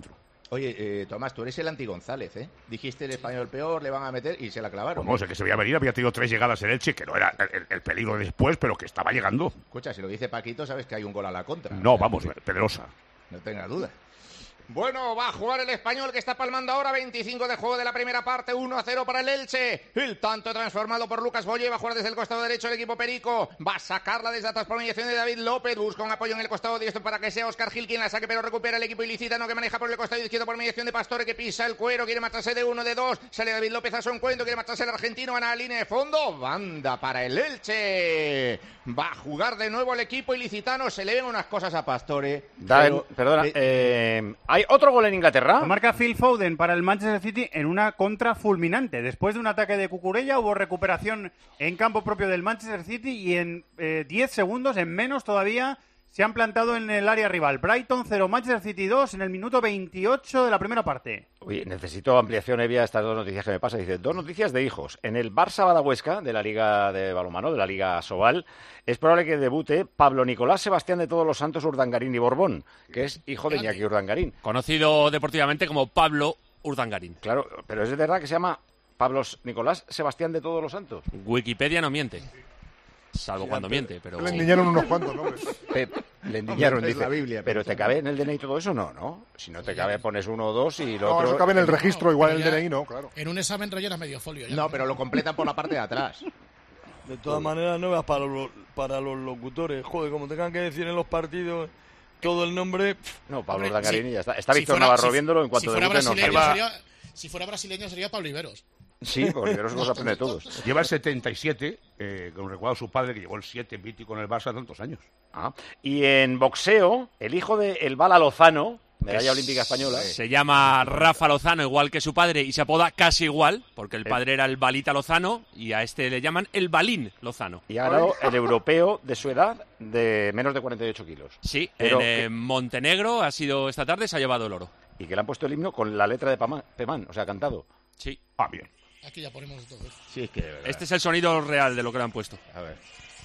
Oye, eh, Tomás, tú eres el anti-González, ¿eh? Dijiste el Español peor, le van a meter y se la clavaron. Vamos, el que se veía venir había tenido tres llegadas en Elche, que no era el, el peligro de después, pero que estaba llegando. Escucha, si lo dice Paquito, sabes que hay un gol a la contra. No, o sea, vamos, Pedrosa. No tengas duda. Bueno, va a jugar el Español, que está palmando ahora. veinticinco de juego de la primera parte, uno a cero para el Elche. El tanto transformado por Lucas Boye. Va a jugar desde el costado derecho el equipo perico. Va a sacarla desde atrás por mediación de David López. Busca un apoyo en el costado diestro para que sea Óscar Gil quien la saque, pero recupera el equipo ilicitano, que maneja por el costado izquierdo por mediación de Pastore, que pisa el cuero. Quiere marcharse de uno, de dos. Sale David López a su encuentro. Quiere marcharse el argentino. Van a la línea de fondo. Banda para el Elche. Va a jugar de nuevo el equipo ilicitano. Se le ven unas cosas a Pastore. Da, pero, perdona, eh, eh, hay otro gol en Inglaterra. Lo marca Phil Foden para el Manchester City en una contra fulminante. Después de un ataque de Cucurella hubo recuperación en campo propio del Manchester City y en eh, diez segundos, en menos todavía, se han plantado en el área rival. Brighton cero, Manchester City dos en el minuto veintiocho de la primera parte. Oye, necesito ampliación, Evia, estas dos noticias que me pasan. Dice, dos noticias de hijos. En el Barça Badahuesca, de la Liga de Balonmano, de la Liga Sobal, es probable que debute Pablo Nicolás Sebastián de Todos los Santos Urdangarín y Borbón, que es hijo de Iñaki Urdangarín. Conocido deportivamente como Pablo Urdangarín. Claro, pero es verdad que se llama Pablo Nicolás Sebastián de Todos los Santos. Wikipedia no miente. Salvo Sí, cuando Pe- miente, pero... Le endiñaron unos cuantos nombres. Pep, le endiñaron, Es dice. la Biblia, pero pensaba. ¿te cabe en el D N I todo eso? No, ¿no? Si no te cabe, pones uno o dos y lo No, otro... eso cabe en el registro, igual en el pero ya- D N I no, claro. En un examen rellena medio folio. Ya. No, pero lo completan por la parte de atrás. De todas maneras, no veas para los, para los locutores. Joder, como tengan que decir en los partidos todo el nombre... pff. No, Pablo Hombre, Urdangarín sí. y ya está. Está Si Víctor fuera- Navarro si- viéndolo en cuanto si fuera debute nos brasileño salva. sería, si fuera brasileño sería Pablo Iberos. Sí, porque Iberos los aprende todos. Lleva el setenta y siete, eh, con recuerdo a su padre, que llevó el siete mítico en el Barça tantos años. Ah. Y en boxeo, el hijo de El Bala Lozano, medalla Es- olímpica española. Se llama Rafa Lozano, igual que su padre, y se apoda casi igual, porque el padre era el Balita Lozano, y a este le llaman el Balín Lozano. Y ha ganado el europeo de su edad de menos de cuarenta y ocho kilos. Sí, Pero en eh, Montenegro ha sido esta tarde, se ha llevado el oro. Y que le han puesto el himno con la letra de Pamán, Pemán, o sea, cantado. Sí. Ah, bien. Aquí ya ponemos todo. Sí, es que de verdad. Este es el sonido real de lo que le han puesto. A ver.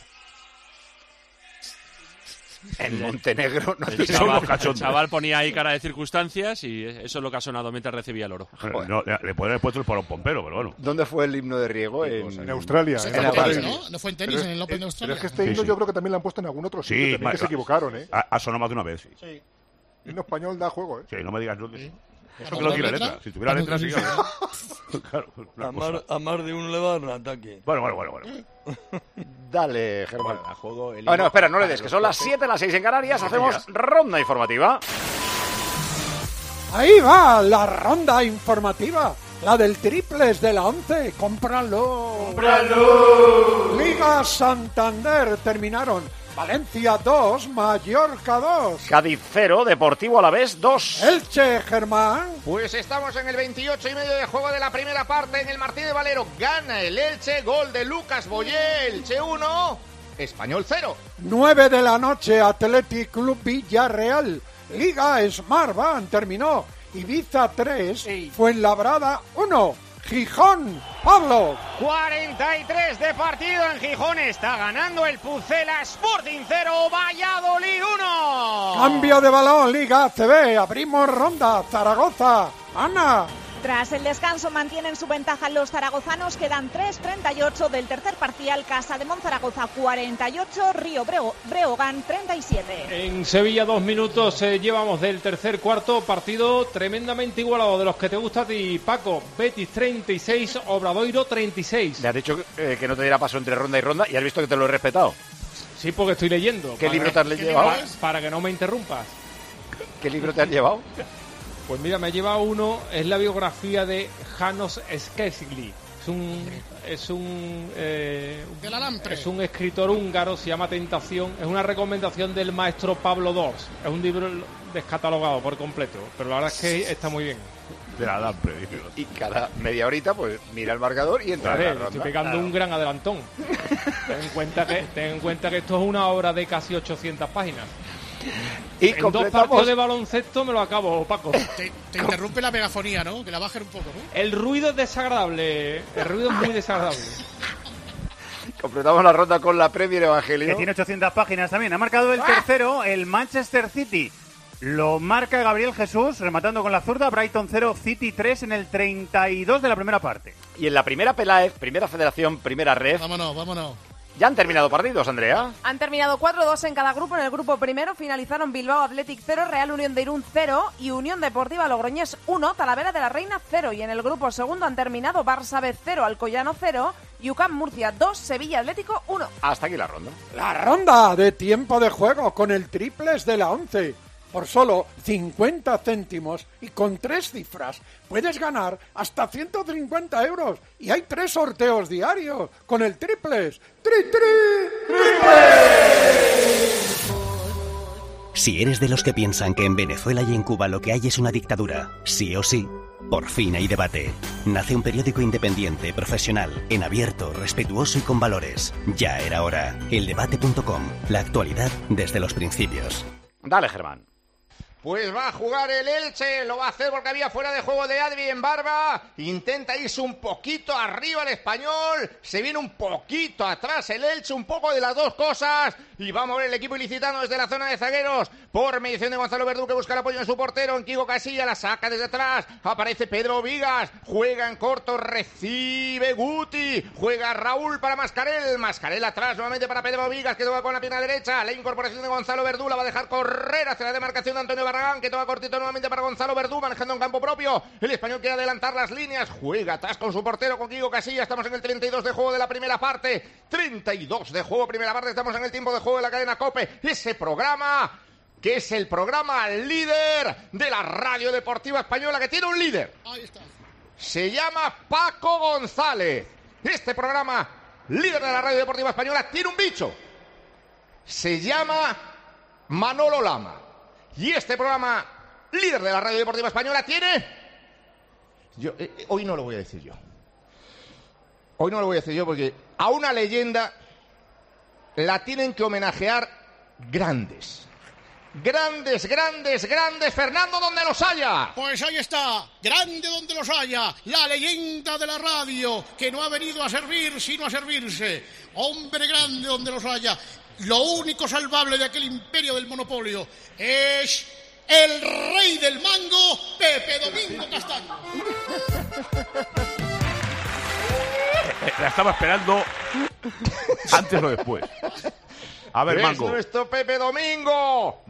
En Montenegro no El tiene chaval, unos cachondos. el chaval ponía ahí cara de circunstancias y eso es lo que ha sonado mientras recibía el oro. No, le, le podrían haber puesto el porón pompero, pero bueno. ¿Dónde fue el himno de Riego? En, En Australia. Eso ¿eh? fue en la tenis, radio. ¿no? ¿No fue en tenis, Pero en el es- Open de Pero Australia? es que este Sí, himno sí. yo creo que también lo han puesto en algún otro sitio, Sí, también, que se ma- equivocaron, ¿eh? Ha, ha sonado más de una vez. Sí, Sí. El himno español da juego, ¿eh? Sí, no me digas dónde. Sí. Eso Para que no tiene letra, letra. Si tuviera para letra, sí. utilizar. Claro, una A cosa. más, a más de uno le va a dar un ataque. Bueno, bueno, bueno, bueno. Dale, Germán. Bueno, a juego el Ah, no, himno espera, no le para des, que los son las profe. siete, las seis en Canarias. Hacemos ronda informativa. Ahí va la ronda informativa. La del triples de la once. ¡Cómpralo! ¡Cómpralo! Liga Santander terminaron. Valencia dos, Mallorca dos. Cádiz cero, Deportivo Alavés dos. Elche, Germán. Pues estamos en el veintiocho y medio de juego de la primera parte en el Martín de Valero. Gana el Elche, gol de Lucas Boyé. Elche uno, Español cero. nueve de la noche, Athletic Club Villarreal. Liga Smartbank terminó. Ibiza tres, Fuenlabrada uno. Gijón, Pablo. cuarenta y tres de partido en Gijón. Está ganando el Pucela. Sporting cero, Valladolid uno. Cambio de balón, Liga A C B. Abrimos ronda, Zaragoza. Ana. Tras el descanso mantienen su ventaja los zaragozanos, quedan tres treinta y ocho del tercer parcial. Casa de Monzaragoza cuarenta y ocho, Río Breo, Breogán treinta y siete. En Sevilla dos minutos eh, llevamos del tercer cuarto, partido tremendamente igualado, de los que te gusta a ti, Paco. Betis treinta y seis, Obradoiro treinta y seis. Le has dicho eh, que no te diera paso entre ronda y ronda y has visto que te lo he respetado. Sí, porque estoy leyendo. ¿Qué Para libro que- te has ¿qué llevado? libro es? Para que no me interrumpas. ¿Qué libro te has llevado? Pues mira, me lleva uno, es la biografía de Janos Szekely. Es un es un eh, Del alambre. es un escritor húngaro, se llama Tentación. Es una recomendación del maestro Pablo Dors. Es un libro descatalogado por completo, pero la verdad es que está muy bien. De la alambre, dice. Y cada media horita, pues mira el marcador y entra Vale, en la estoy ronda. pegando un gran adelantón. ten en cuenta que ten en cuenta que esto es una obra de casi ochocientas páginas. Y en dos completamos- partidos de baloncesto me lo acabo, Paco. Te, te interrumpe la megafonía, ¿no? Que la bajen un poco, ¿no? El ruido es desagradable. El ruido es muy desagradable. Completamos la ronda con la Premier Que Evangelio. tiene ochocientas páginas también. Ha marcado el tercero el Manchester City. Lo marca Gabriel Jesús, rematando con la zurda. Brighton cero, City tres en el treinta y dos de la primera parte. Y en la primera Pelaez, primera federación, primera ref. Vámonos, vámonos. Ya han terminado partidos, Andrea. Han terminado cuatro dos en cada grupo. En el grupo primero finalizaron Bilbao Athletic cero, Real Unión de Irún cero y Unión Deportiva Logroñés uno, Talavera de la Reina cero. Y en el grupo segundo han terminado Barça B cero, Alcoyano cero, y U C A M Murcia dos, Sevilla Atlético uno. Hasta aquí la ronda. La ronda de tiempo de juego con el triples de la once. Por solo cincuenta céntimos y con tres cifras puedes ganar hasta ciento cincuenta euros. Y hay tres sorteos diarios con el triples. ¡Tri, tri, triples! Si eres de los que piensan que en Venezuela y en Cuba lo que hay es una dictadura, sí o sí, por fin hay debate. Nace un periódico independiente, profesional, en abierto, respetuoso y con valores. Ya era hora. el debate punto com. La actualidad desde los principios. Dale, Germán. Pues va a jugar el Elche, lo va a hacer porque había fuera de juego de Advi en Barba, intenta irse un poquito arriba el Español, se viene un poquito atrás el Elche, un poco de las dos cosas, y va a mover el equipo ilicitano desde la zona de zagueros, por mediación de Gonzalo Verdú, que busca el apoyo en su portero, en Kiko Casilla, la saca desde atrás, aparece Pedro Vigas, juega en corto, recibe Guti, juega Raúl para Mascarel, Mascarel atrás nuevamente para Pedro Vigas, que toca con la pierna derecha, la incorporación de Gonzalo Verdú, la va a dejar correr hacia la demarcación de Antonio Barragán, que toca cortito nuevamente para Gonzalo Verdú, manejando en campo propio, el Español quiere adelantar las líneas, juega atrás con su portero, con Kiko Casilla, estamos en el treinta y dos de juego de la primera parte, treinta y dos de juego, primera parte, estamos en el tiempo de juego de la cadena COPE, ese programa que es el programa líder de la radio deportiva española, que tiene un líder. Ahí está. Se llama Paco González. Este programa, líder de la radio deportiva española, tiene un bicho. Se llama Manolo Lama. Y este programa, líder de la radio deportiva española, tiene... Yo, eh, hoy no lo voy a decir yo. Hoy no lo voy a decir yo porque a una leyenda la tienen que homenajear grandes. Grandes, grandes, grandes, Fernando, donde los haya. Pues ahí está, grande donde los haya, la leyenda de la radio, que no ha venido a servir sino a servirse. Hombre grande donde los haya. Lo único salvable de aquel imperio del monopolio es el rey del mango, Pepe Domingo Castaño. La estaba esperando antes o después. A ver, es Mango. nuestro Pepe Domingo.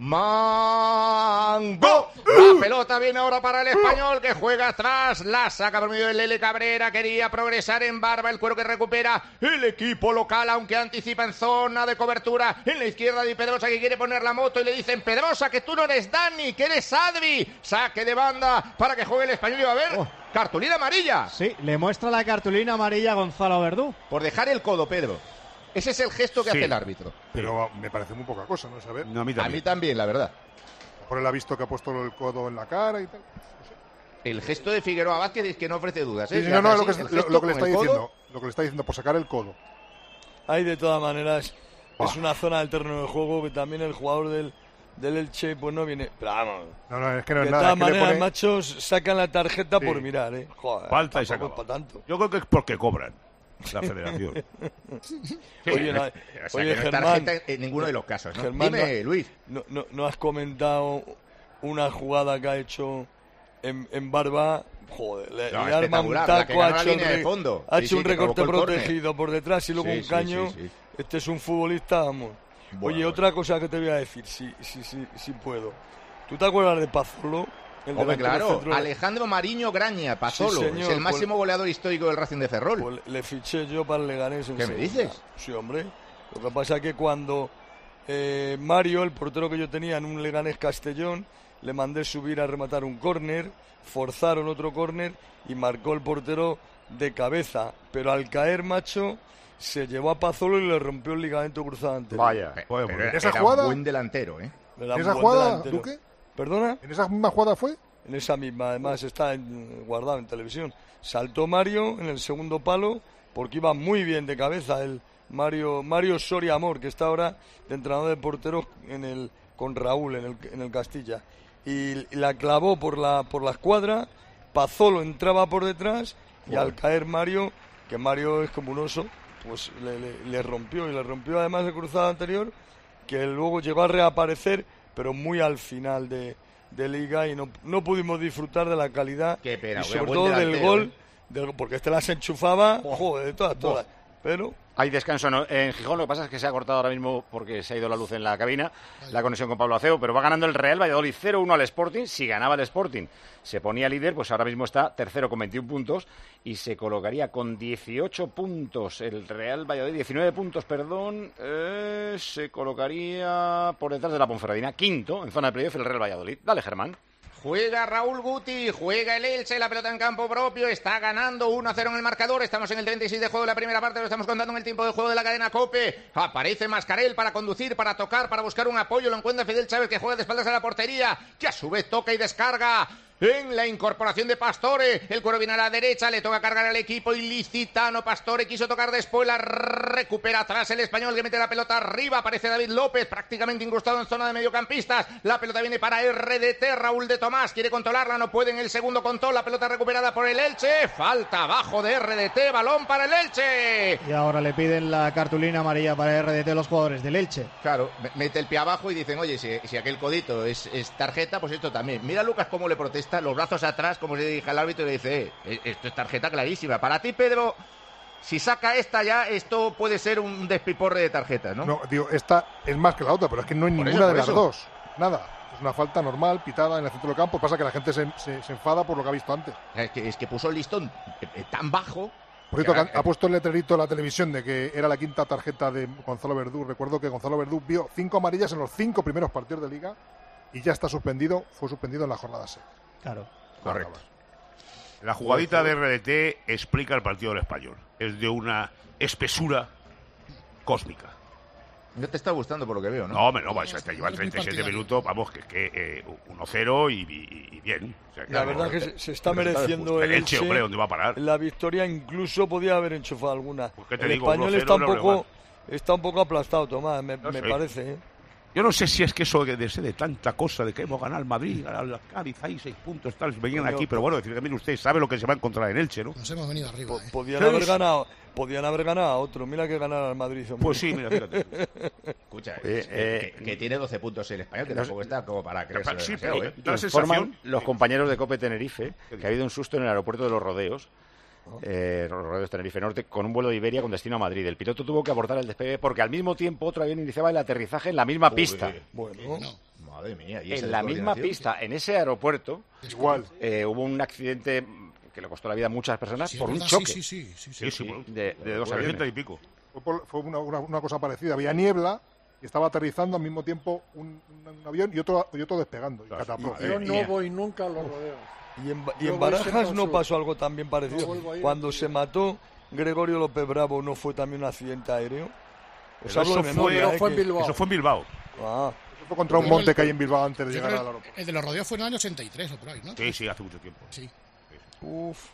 Mango. La pelota viene ahora para el Español, que juega atrás. La saca por medio de Lele Cabrera. Quería progresar en Barba. El cuero que recupera el equipo local, aunque anticipa en zona de cobertura. En la izquierda de Pedrosa, que quiere poner la moto. Y le dicen: Pedrosa, que tú no eres Dani, que eres Advi. Saque de banda para que juegue el Español. Y va a ver... Oh. Cartulina amarilla. Sí, le muestra la cartulina amarilla a Gonzalo Verdú. Por dejar el codo, Pedro. Ese es el gesto que sí, hace el árbitro. Pero me parece muy poca cosa, ¿no? Saber. No, a mí también. A mí también, la verdad. Por él ha visto que ha puesto el codo en la cara y tal. No sé. El gesto de Figueroa Vázquez es que no ofrece dudas, ¿eh? Sí, no, no, lo que, lo, lo que le está diciendo, lo que le está diciendo, por sacar el codo. Ahí de todas maneras Bah. es una zona del terreno de juego que también el jugador del, del Elche pues no viene. Pero vamos. No, no, es que no es de nada. todas Que maneras, pone... machos sacan la tarjeta sí. por mirar, ¿eh? Joder, falta y se acaba. para tanto. Yo creo que es porque cobran la federación. Sí, oye, no, o sea, oye que no Germán, tarjeta en ninguno de los casos, ¿no? Germán, Dime, no, Luis. No, no, no has comentado una jugada que ha hecho en, en Barba. Joder, le, No, le arma un taco, ha hecho, línea un, de fondo. ha Sí, hecho sí, un que recorte provocó el protegido córner. por detrás y luego Sí, un sí, caño. sí, sí. Este es un futbolista, vamos. Bueno, Oye, bueno. otra cosa que te voy a decir, si, si, si, si puedo. ¿Tú te acuerdas de Pazolo? El Hombre, delantero claro, centro- Alejandro Mariño Graña, Pasolo, Sí, señor, es el máximo pues- goleador histórico del Racing de Ferrol. Pues le fiché yo para el Leganés. en ¿Qué me segunda. dices? Sí, hombre. Lo que pasa es que cuando eh, Mario, el portero que yo tenía en un Leganés Castellón, le mandé subir a rematar un córner, forzaron otro córner y marcó el portero de cabeza. Pero al caer, macho, se llevó a Pazolo y le rompió el ligamento cruzado anterior. Vaya, Pues, pero ¿en esa era jugada? un buen delantero, ¿eh? Era ¿En un esa buen jugada, delantero. Duque? ¿Perdona? ¿En esa misma jugada fue? En esa misma, además está en- guardado en televisión. Saltó Mario en el segundo palo porque iba muy bien de cabeza el Mario Mario Soria Amor, que está ahora de entrenador de porteros en el con Raúl en el, en el Castilla. Y, y la clavó por la por la escuadra, Pazolo entraba por detrás y al caer Mario, que Mario es como un oso, pues le, le- le rompió y le rompió además el cruzado anterior, que luego llegó a reaparecer, pero muy al final de de Liga y no, no pudimos disfrutar de la calidad Qué pena, y sobre buen todo del delantero, gol, ¿eh? del, porque este las enchufaba, oh, joder, de todas, todas. Oh. Pero hay descanso ¿no? en Gijón, lo que pasa es que se ha cortado ahora mismo porque se ha ido la luz en la cabina, la conexión con Pablo Aceo, pero va ganando el Real Valladolid cero uno al Sporting. Si ganaba el Sporting se ponía líder, pues ahora mismo está tercero con veintiún puntos y se colocaría con dieciocho puntos el Real Valladolid, diecinueve puntos, perdón, eh, se colocaría por detrás de la Ponferradina, quinto en zona de playoff el Real Valladolid. Dale, Germán. Juega Raúl Guti, juega el Elche, la pelota en campo propio, está ganando uno a cero en el marcador, estamos en el treinta y seis de juego de la primera parte, lo estamos contando en el tiempo de juego de la cadena COPE, aparece Mascarell para conducir, para tocar, para buscar un apoyo, lo encuentra Fidel Chávez que juega de espaldas a la portería, que a su vez toca y descarga. En la incorporación de Pastore, el cuero viene a la derecha, le toca cargar al equipo ilicitano. Pastore quiso tocar después, la recupera atrás el español que mete la pelota arriba. Aparece David López, prácticamente incrustado en zona de mediocampistas. La pelota viene para R D T, Raúl de Tomás quiere controlarla, no puede en el segundo control. La pelota recuperada por el Elche, falta abajo de R D T, balón para el Elche. Y ahora le piden la cartulina amarilla para R D T los jugadores del Elche. Claro, mete el pie abajo y dicen, oye, si, si aquel codito es, es tarjeta, pues esto también. Mira Lucas cómo le protesta, los brazos atrás, como se dirige al árbitro y le dice, eh, esto es tarjeta clarísima. Para ti, Pedro, si saca esta ya, esto puede ser un despiporre de tarjetas, ¿no? No, digo, esta es más que la otra, pero es que no hay Por ninguna eso, de por las eso. dos. Nada. Es una falta normal, pitada en el centro del campo. Pasa que la gente se, se, se enfada por lo que ha visto antes. Es que, es que puso el listón eh, eh, tan bajo. Por cierto, que ha, ha puesto el letrerito en la televisión de que era la quinta tarjeta de Gonzalo Verdú. Recuerdo que Gonzalo Verdú vio cinco amarillas en los cinco primeros partidos de Liga y ya está suspendido, fue suspendido en la jornada seis. Claro. Correcto. La jugadita de R D T explica el partido del Español. Es de una espesura cósmica. No te está gustando por lo que veo, ¿no? No, hombre, no, vais a llevar treinta y siete minutos, vamos, que, que eh, uno cero y, y, y bien. O sea, la claro, verdad que se, se está mereciendo el el Elche, Elche. hombre, ¿dónde va a parar? La victoria incluso podía haber enchufado alguna. ¿Qué te el digo? español uno cero, está un no poco está un poco aplastado, Tomás, me, No me sé. parece, ¿eh? Yo no sé si es que eso de, de, de tanta cosa, de que hemos ganado al Madrid, al Cádiz, ahí seis puntos, tal, venían Coño, aquí, pero bueno, decir que mire usted, sabe lo que se va a encontrar en Elche, ¿no? Nos hemos venido arriba, ¿eh? Podían ¿Qué haber es? ganado, podían haber ganado a otro. Mira que ganar al Madrid. Hombre. Pues sí, mira, fíjate. Escucha, Eh, es que, eh, que, que tiene doce puntos el español, que no tampoco está como para creerse. Sí, demasiado, pero, ¿eh? da la Informan sensación- los compañeros de Cope Tenerife que ha habido un susto en el aeropuerto de Los Rodeos, eh, Los Rodeos Tenerife Norte, con un vuelo de Iberia con destino a Madrid. El piloto tuvo que abortar el despegue porque al mismo tiempo otro avión iniciaba el aterrizaje en la misma Joder. pista. Bueno, Madre mía. ¿y esa En la misma descoordinación? pista, en ese aeropuerto, igual eh, hubo un accidente que le costó la vida a muchas personas Sí, por es un verdad, choque sí, sí, sí, sí, Sí, sí, bueno. de, de dos Pues aviones. ciento y pico. Fue, por- fue una, una- una cosa parecida. Había niebla y estaba aterrizando al mismo tiempo un, un- un avión y otro, y otro despegando. Y catapum. Yo no voy nunca a los rodeos. Y en, y Yo en voy Barajas siempre no al sur. pasó algo también No parecido. vuelvo a ir. Cuando se mató Gregorio López Bravo, ¿no fue también un accidente aéreo? Os Pero hablo eso de fue- memoria, Pero ¿eh? fue en que- Bilbao. Eso fue en Bilbao. Ah, Eso fue contra un Yo monte el- que hay en Bilbao antes de Yo llegar creo al que aeropuerto. el de los rodeos fue en el año ochenta y tres o por ahí, ¿no? Sí, sí, hace mucho tiempo. Sí. uf.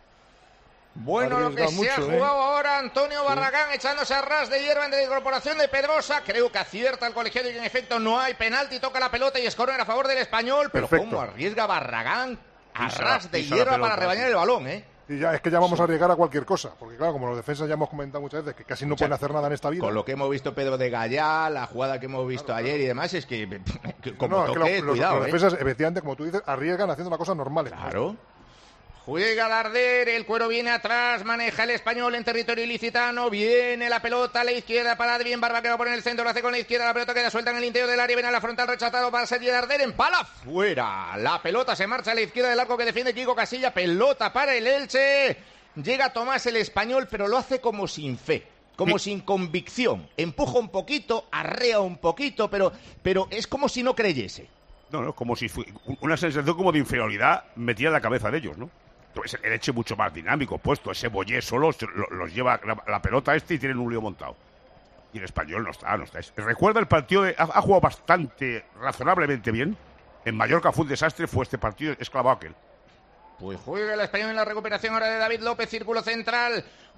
Bueno, lo que Arriesga se ha mucho, ¿eh? jugado ahora Antonio Barragán echándose a ras de hierba en la incorporación de Pedrosa. Creo que acierta el colegiado y en efecto no hay penalti. Toca la pelota y es córner a favor del español. Pero Perfecto. cómo arriesga Barragán a Pisa- ras de pisa la hierba pelota, para rebañar sí. el balón, ¿eh? Y ya, es que ya vamos a arriesgar a cualquier cosa. Porque claro, como los defensas ya hemos comentado muchas veces que casi no O sea, pueden hacer nada en esta vida. Con lo que hemos visto Pedro de Gallá, la jugada que hemos visto ayer y demás, es que, que como No, es que toque, los, los- cuidado, los ¿eh? defensas, efectivamente, como tú dices, arriesgan haciendo una cosa normal. Claro. Juega Darder, el cuero viene atrás, maneja el español en territorio ilicitano, viene la pelota a la izquierda para Adrien Barba que va a poner el centro, lo hace con la izquierda, la pelota queda suelta en el interior del área, viene a la frontal rechazado para Sergi Darder, en pala fuera, la pelota se marcha a la izquierda del arco que defiende Kiko Casilla, pelota para el Elche, llega Tomás el español, pero lo hace como sin fe. Como Sí. sin convicción, empuja un poquito, arrea un poquito, pero, pero es como si no creyese. No, no, como si fue una sensación como de inferioridad metida en la cabeza de ellos, ¿no? Pues el Elche mucho más dinámico, puesto ese Boyé solo se- lo- los lleva la, la pelota este y tienen un lío montado. Y el español no está, no está. Es- Recuerda el partido, de, ha, ha jugado bastante, razonablemente bien. En Mallorca fue un desastre, fue este partido, es clavado aquel. Pues juega el español en la recuperación ahora de David López, círculo central,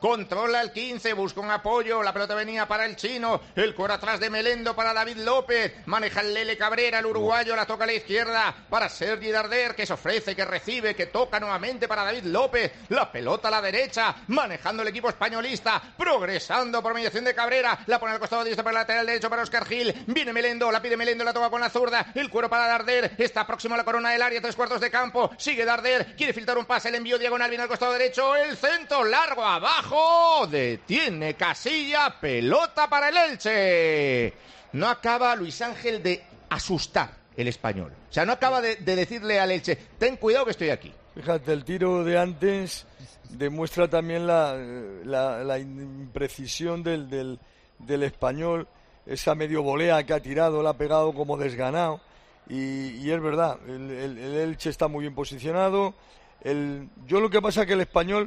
controla el quince, busca un apoyo, la pelota venía para el chino, el cuero atrás de Melendo para David López, maneja el Lele Cabrera, el uruguayo, la toca a la izquierda para Sergi Darder, que se ofrece, que recibe, que toca nuevamente para David López, la pelota a la derecha, manejando el equipo españolista, progresando por mediación de Cabrera, la pone al costado diestro para el lateral derecho para Óscar Gil, viene Melendo, la pide Melendo, la toca con la zurda, el cuero para Darder, está próximo a la corona del área, tres cuartos de campo, sigue Darder, quiere filtrar un pase, el envío diagonal, viene al costado derecho, el centro largo abajo, detiene Casilla, pelota para el Elche. No acaba Luis Ángel de asustar el español, o sea, no acaba de, de decirle al Elche, ten cuidado que estoy aquí. Fíjate, el tiro de antes demuestra también la, la, la imprecisión del, del, del español, esa medio volea que ha tirado, la ha pegado como desganado. Y, y es verdad, el, el, el Elche está muy bien posicionado. El, yo lo que pasa es que el español,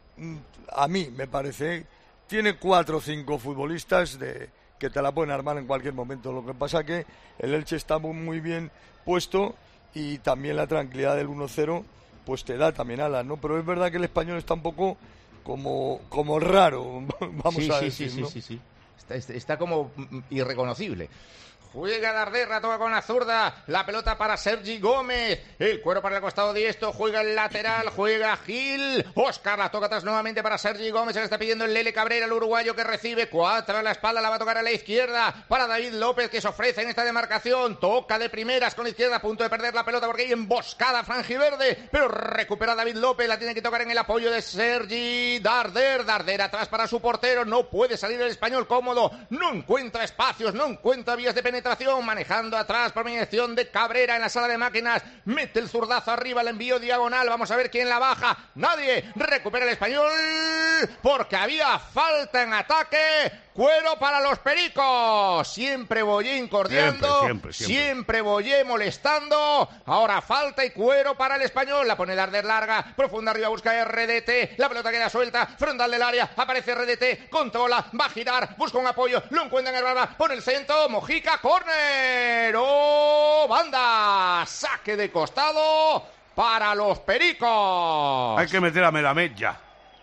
a mí me parece, tiene cuatro o cinco futbolistas de, que te la pueden armar en cualquier momento. Lo que pasa es que el Elche está muy, muy bien puesto y también la tranquilidad del uno cero pues te da también alas, ¿no? Pero es verdad que el español está un poco como, como raro, vamos sí, a sí, decir, sí, ¿no? sí, sí, sí. Está, está como irreconocible. Juega Darder, la toca con la zurda, la pelota para Sergi Gómez, el cuero para el costado diestro, juega el lateral, juega Gil, Óscar la toca atrás nuevamente para Sergi Gómez, se le está pidiendo el Lele Cabrera, el uruguayo que recibe, cuatro a la espalda, la va a tocar a la izquierda, para David López que se ofrece en esta demarcación, toca de primeras con la izquierda, a punto de perder la pelota porque hay emboscada franjiverde, pero recupera David López, la tiene que tocar en el apoyo de Sergi Darder, Darder atrás para su portero, no puede salir el español cómodo, no encuentra espacios, no encuentra vías de penetración, manejando atrás por mediación de Cabrera en la sala de máquinas, mete el zurdazo arriba, el envío diagonal, vamos a ver quién la baja, nadie, recupera el español, porque había falta en ataque, cuero para los pericos, siempre Boyé incordiando, siempre, siempre, siempre. siempre Boyé molestando, ahora falta y cuero para el español, la pone Darder larga, profunda arriba, busca R D T, la pelota queda suelta, frontal del área, aparece R D T, controla, va a girar, busca un apoyo, lo encuentra en el barba, pone el centro, Mojica, córner, ¡oh, banda! Saque de costado para los pericos. Hay que meter a Melamed ya.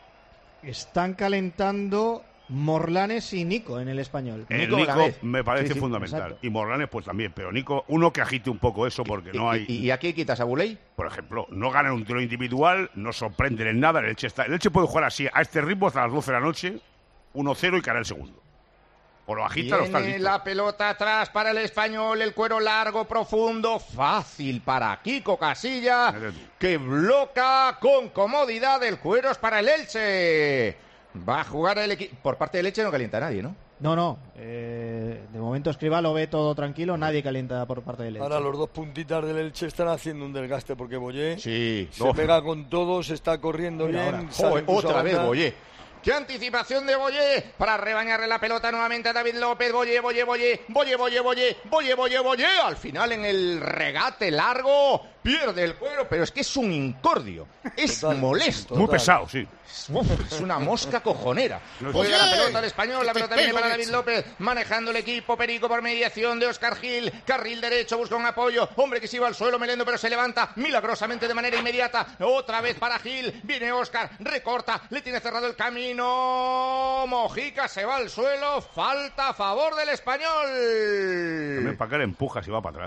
Están calentando Morlanes y Nico en el español. El Nico, Nico me parece sí, sí, fundamental. exacto. Y Morlanes pues también, pero Nico, uno que agite un poco eso porque no hay... ¿Y, y aquí quitas a Buley? Por ejemplo, no ganan un tiro individual, no sorprenden en nada. El Elche, está... el Elche puede jugar así, a este ritmo hasta las doce de la noche, uno cero y cara el segundo. O lo agita, lo está listo. La pelota atrás para el español, el cuero largo, profundo, fácil para Kiko Casilla, que bloca con comodidad, el cuero es para el Elche. Va a jugar el equipo. Por parte del Elche no calienta nadie, ¿no? No, no. Eh, de momento Escribá lo ve todo tranquilo, nadie calienta por parte del Elche. Ahora los dos puntitas del Elche están haciendo un desgaste porque Boyé sí, se no. pega con todo, se está corriendo Mira bien. Ahora. Joder, otra vez Boyé. ¡Qué anticipación de Boyé! Para rebañarle la pelota nuevamente a David López. Boyé, Boyé, Boyé, Boyé, Boyé, Boyé, Boyé, Boyé, Boyé. Al final en el regate largo pierde el cuero, pero es que es un incordio. Es total, molesto. Total. Muy pesado, sí. Uf, es una mosca cojonera. Juega la pelota al español, la pelota viene para David López, manejando el equipo, Perico por mediación de Óscar Gil, carril derecho, busca un apoyo, hombre que se iba al suelo, Melendo, pero se levanta milagrosamente de manera inmediata, otra vez para Gil, viene Óscar, recorta, le tiene cerrado el camino, Mojica se va al suelo, falta a favor del español. También para que le empuja si va para atrás.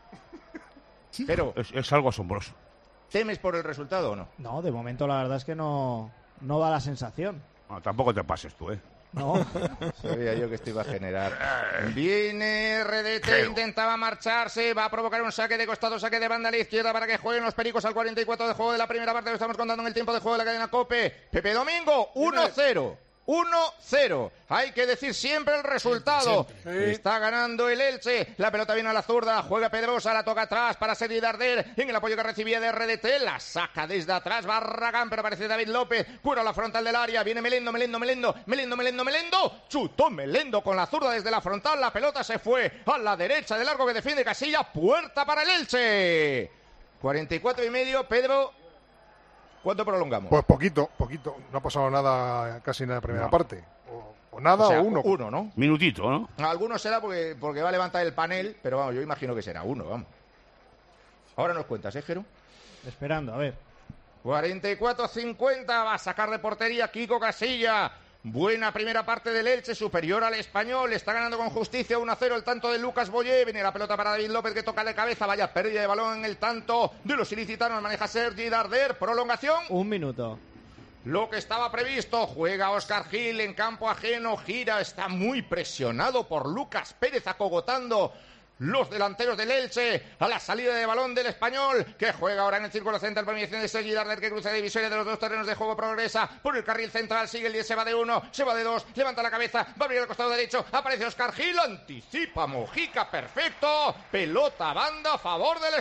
Pero es, es algo asombroso. ¿Temes por el resultado o no? No, de momento la verdad es que no, no da la sensación. No, tampoco te pases tú, ¿eh? No. Sabía yo que esto iba a generar. Viene R D T, Creo. intentaba marcharse, va a provocar un saque de costado, saque de banda a la izquierda para que jueguen los pericos al cuarenta y cuatro de juego de la primera parte. Lo estamos contando en el tiempo de juego de la cadena COPE. Pepe Domingo, uno cero. uno cero. Hay que decir siempre el resultado. Sí. Está ganando el Elche. La pelota viene a la zurda. Juega Pedrosa. La toca atrás para Sergi Darder. En el apoyo que recibía de R D T. La saca desde atrás. Barragán. Pero aparece David López. Cura la frontal del área. Viene Melendo, Melendo, Melendo. Melendo, Melendo, Melendo. Chutó Melendo con la zurda desde la frontal. La pelota se fue a la derecha de largo que defiende Casilla. Puerta para el Elche. cuarenta y cuatro y medio. Pedro. ¿Cuánto prolongamos? Pues poquito, poquito. No ha pasado nada casi en la primera no. parte. O, o nada o, sea, o uno. Uno, ¿no? Minutito, ¿no? Algunos será porque, porque va a levantar el panel, pero vamos, yo imagino que será uno, vamos. Ahora nos cuentas, ¿eh, Jero? Esperando, a ver. cuarenta y cuatro cincuenta, va a sacar de portería Kiko Casilla. Buena primera parte del Elche, superior al Español, está ganando con justicia uno a cero el tanto de Lucas Boyé, viene la pelota para David López que toca de cabeza, vaya pérdida de balón en el tanto de los ilicitanos, maneja Sergi Darder, prolongación. Un minuto. Lo que estaba previsto, juega Óscar Gil en campo ajeno, gira, está muy presionado por Lucas Pérez acogotando los delanteros del Elche a la salida de balón del Español, que juega ahora en el círculo central por mediación de Sergi Darder, que cruza divisoria de los dos terrenos de juego, progresa por el carril central, sigue el diez, se va de uno, se va de dos, levanta la cabeza, va a abrir el costado derecho, aparece Óscar Gil, anticipa Mojica, perfecto, pelota banda a favor del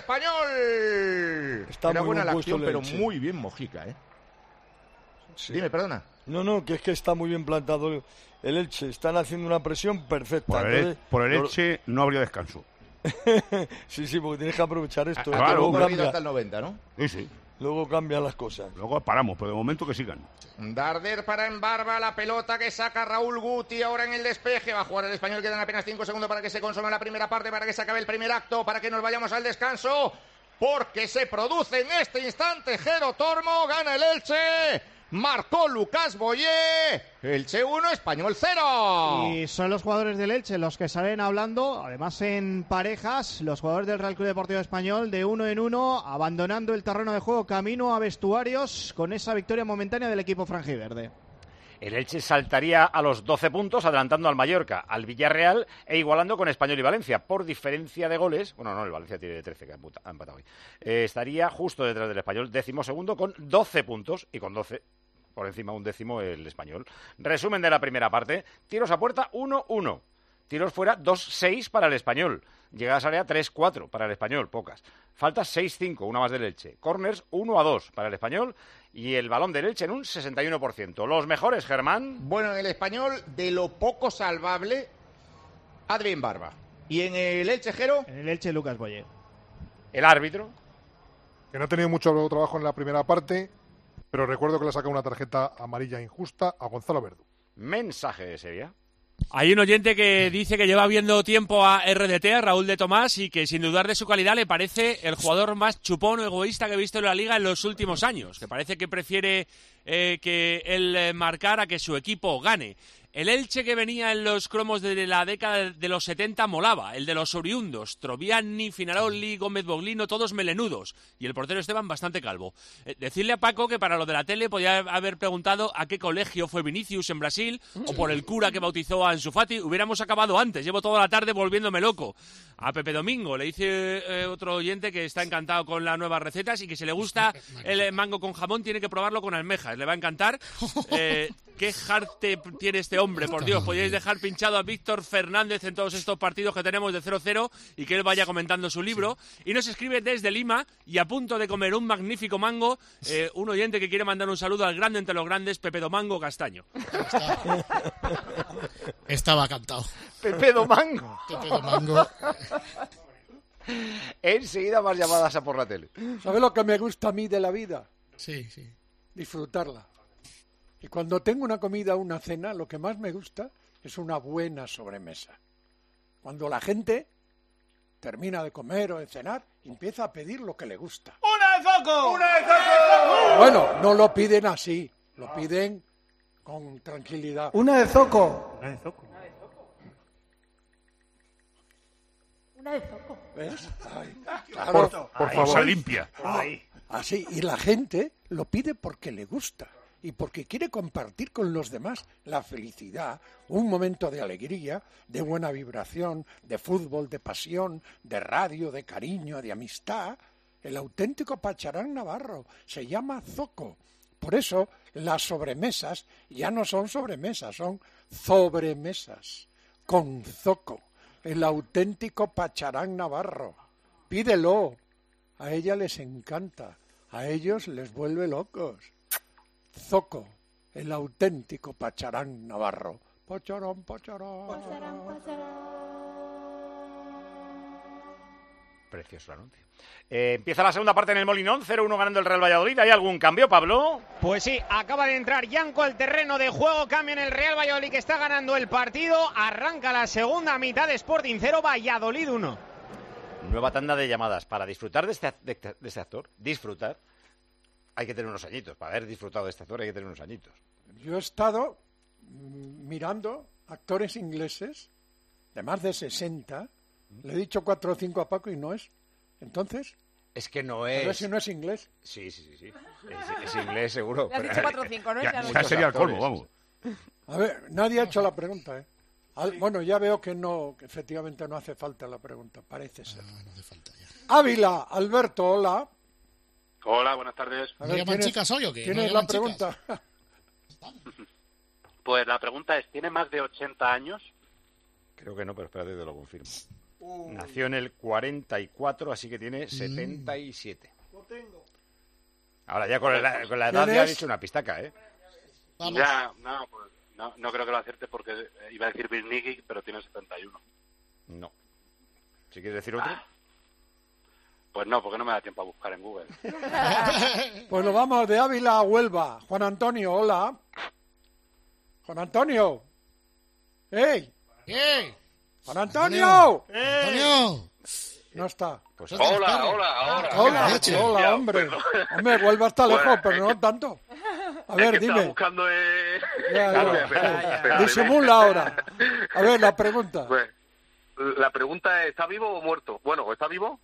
Español. Está Era muy buena la bien acción, puesto el pero Elche. muy bien Mojica, ¿eh? Sí. Dime, perdona. No, no, que es que está muy bien plantado el Elche. Están haciendo una presión perfecta. Por el, Entonces, por el lo- Elche no habría descanso. sí, sí, porque tienes que aprovechar esto. Ah, ¿eh? claro, Luego claro. cambia- Hasta el noventa, ¿no? Sí, sí. Luego cambian las cosas. Luego paramos, pero de momento que sigan. Darder para Embarba, la pelota que saca Raúl Guti ahora en el despeje. Va a jugar el Español, quedan apenas cinco segundos para que se consuma la primera parte, para que se acabe el primer acto, para que nos vayamos al descanso. Porque se produce en este instante Jero Tormo, gana el Elche. Marcó Lucas Boyé. Elche uno, Español cero. Y son los jugadores del Elche los que salen hablando, además en parejas, los jugadores del Real Club Deportivo Español, de uno en uno, abandonando el terreno de juego, camino a vestuarios, con esa victoria momentánea del equipo franjiverde. El Elche saltaría a los doce puntos, adelantando al Mallorca, al Villarreal e igualando con Español y Valencia. Por diferencia de goles, bueno, no, el Valencia tiene trece, que ha emputa- ha empatado hoy. Eh, estaría justo detrás del Español, décimo segundo, con doce puntos y con doce por encima un décimo el Español. Resumen de la primera parte, tiros a puerta uno uno, tiros fuera dos seis para el Español, llegadas a área tres cuatro para el Español, pocas. Faltas seis cinco, una más del Elche. Corners uno a dos para el Español y el balón del Elche en un sesenta y uno por ciento. Los mejores, Germán. Bueno, en el Español, de lo poco salvable, Adrián Barba. ¿Y en el Elche, Jero? En el Elche, Lucas Boyé. El árbitro. Que no ha tenido mucho trabajo en la primera parte, pero recuerdo que le ha sacado una tarjeta amarilla injusta a Gonzalo Verdú. Mensaje de Sevilla. Hay un oyente que dice que lleva viendo tiempo a R D T, a Raúl de Tomás, y que sin dudar de su calidad le parece el jugador más chupón o egoísta que he visto en la Liga en los últimos años, que parece que prefiere eh, que él eh, marcar a que su equipo gane. El Elche que venía en los cromos de la década de los setenta molaba, el de los oriundos, Troviani, Finaroli, Gómez Boglino, todos melenudos, y el portero Esteban bastante calvo. Eh, decirle a Paco que para lo de la tele podía haber preguntado a qué colegio fue Vinicius en Brasil, o por el cura que bautizó a Ansu Fati, hubiéramos acabado antes, llevo toda la tarde volviéndome loco. A Pepe Domingo le dice eh, otro oyente que está encantado con las nuevas recetas y que si le gusta el eh, mango con jamón tiene que probarlo con almejas, le va a encantar. Eh, qué jarte tiene este hombre, por Dios, podríais dejar pinchado a Víctor Fernández en todos estos partidos que tenemos de cero cero y que él vaya comentando su libro. Y nos escribe desde Lima y a punto de comer un magnífico mango, eh, un oyente que quiere mandar un saludo al grande entre los grandes, Pepe Domingo Castaño. Estaba cantado. Pepe Domingo. Pepe Domingo. Enseguida más llamadas a por la tele. ¿Sabes lo que me gusta a mí de la vida? Sí, sí. Disfrutarla. Y cuando tengo una comida o una cena, lo que más me gusta es una buena sobremesa. Cuando la gente termina de comer o de cenar, empieza a pedir lo que le gusta. ¡Una de foco! ¡Una de foco! Bueno, no lo piden así, lo piden con tranquilidad. Una de zoco. Una de zoco. Una de zoco. ¿Ves? Ay, Por, claro. por Ay, favor. limpia. Ay, así, y la gente lo pide porque le gusta y porque quiere compartir con los demás la felicidad, un momento de alegría, de buena vibración, de fútbol, de pasión, de radio, de cariño, de amistad. El auténtico pacharán navarro se llama zoco. Por eso las sobremesas ya no son sobremesas, son sobremesas con zoco. El auténtico pacharán navarro. Pídelo. A ella les encanta. A ellos les vuelve locos. Zoco, el auténtico pacharán navarro. Pacharán, pacharán. Precioso anuncio. Eh, empieza la segunda parte en el Molinón, cero uno ganando el Real Valladolid. ¿Hay algún cambio, Pablo? Pues sí, acaba de entrar Yanco al terreno de juego, cambio en el Real Valladolid que está ganando el partido, arranca la segunda mitad de Sporting cero, Valladolid uno. Nueva tanda de llamadas para disfrutar de este, de, de este actor, disfrutar. hay que tener unos añitos. Para haber disfrutado de este actor hay que tener unos añitos. Yo he estado mm, mirando actores ingleses de más de sesenta. Le he dicho cuatro o cinco a Paco y no es. Entonces... Es que no A es... ver si no es inglés. Sí, sí, sí. sí. Es, es inglés, seguro. Le has dicho cuatro o cinco, ¿no? Ya, Ya no ya sé. sería el colmo, vamos. A ver, nadie ha hecho la pregunta, ¿eh? Al- bueno, ya veo que no, que efectivamente no hace falta la pregunta, parece ser. No, no hace falta ya. Ávila, Alberto, hola. Hola, buenas tardes. A ¿No ver, llaman ¿tienes- chicas hoy o qué? ¿Tienes ¿No la llaman chicas? pregunta? Pues la pregunta es, ¿tiene más de ochenta años? Creo que no, pero espérate, te lo confirmo. Nació en el cuarenta y cuatro, así que tiene setenta y siete. Lo tengo. Ahora ya con la, con la edad ¿Quién ya es? han hecho una pistaca, ¿eh? Vamos. Ya, no, pues no, no creo que lo acierte porque eh, iba a decir Bill Nighy, pero tiene setenta y uno. No. ¿Si quieres decir otro? Pues no, porque no me da tiempo a buscar en Google. Pues lo vamos de Ávila a Huelva. Juan Antonio, hola. Juan Antonio. ¡Ey! ¿Qué? ¡Juan Antonio! Antonio. No está. Pues Hola, hola, ahora. Hola, leche. hola, Ya, hombre. perdón. Hombre, Huelva está Bueno, lejos, pero es no tanto. A Es ver, que estaba dime. buscando... Eh... Ya, Claro, ya, espera, ya. espera, Disimula ahora. A ver, la pregunta. Pues, la pregunta es, ¿está vivo o muerto? Bueno, ¿está vivo?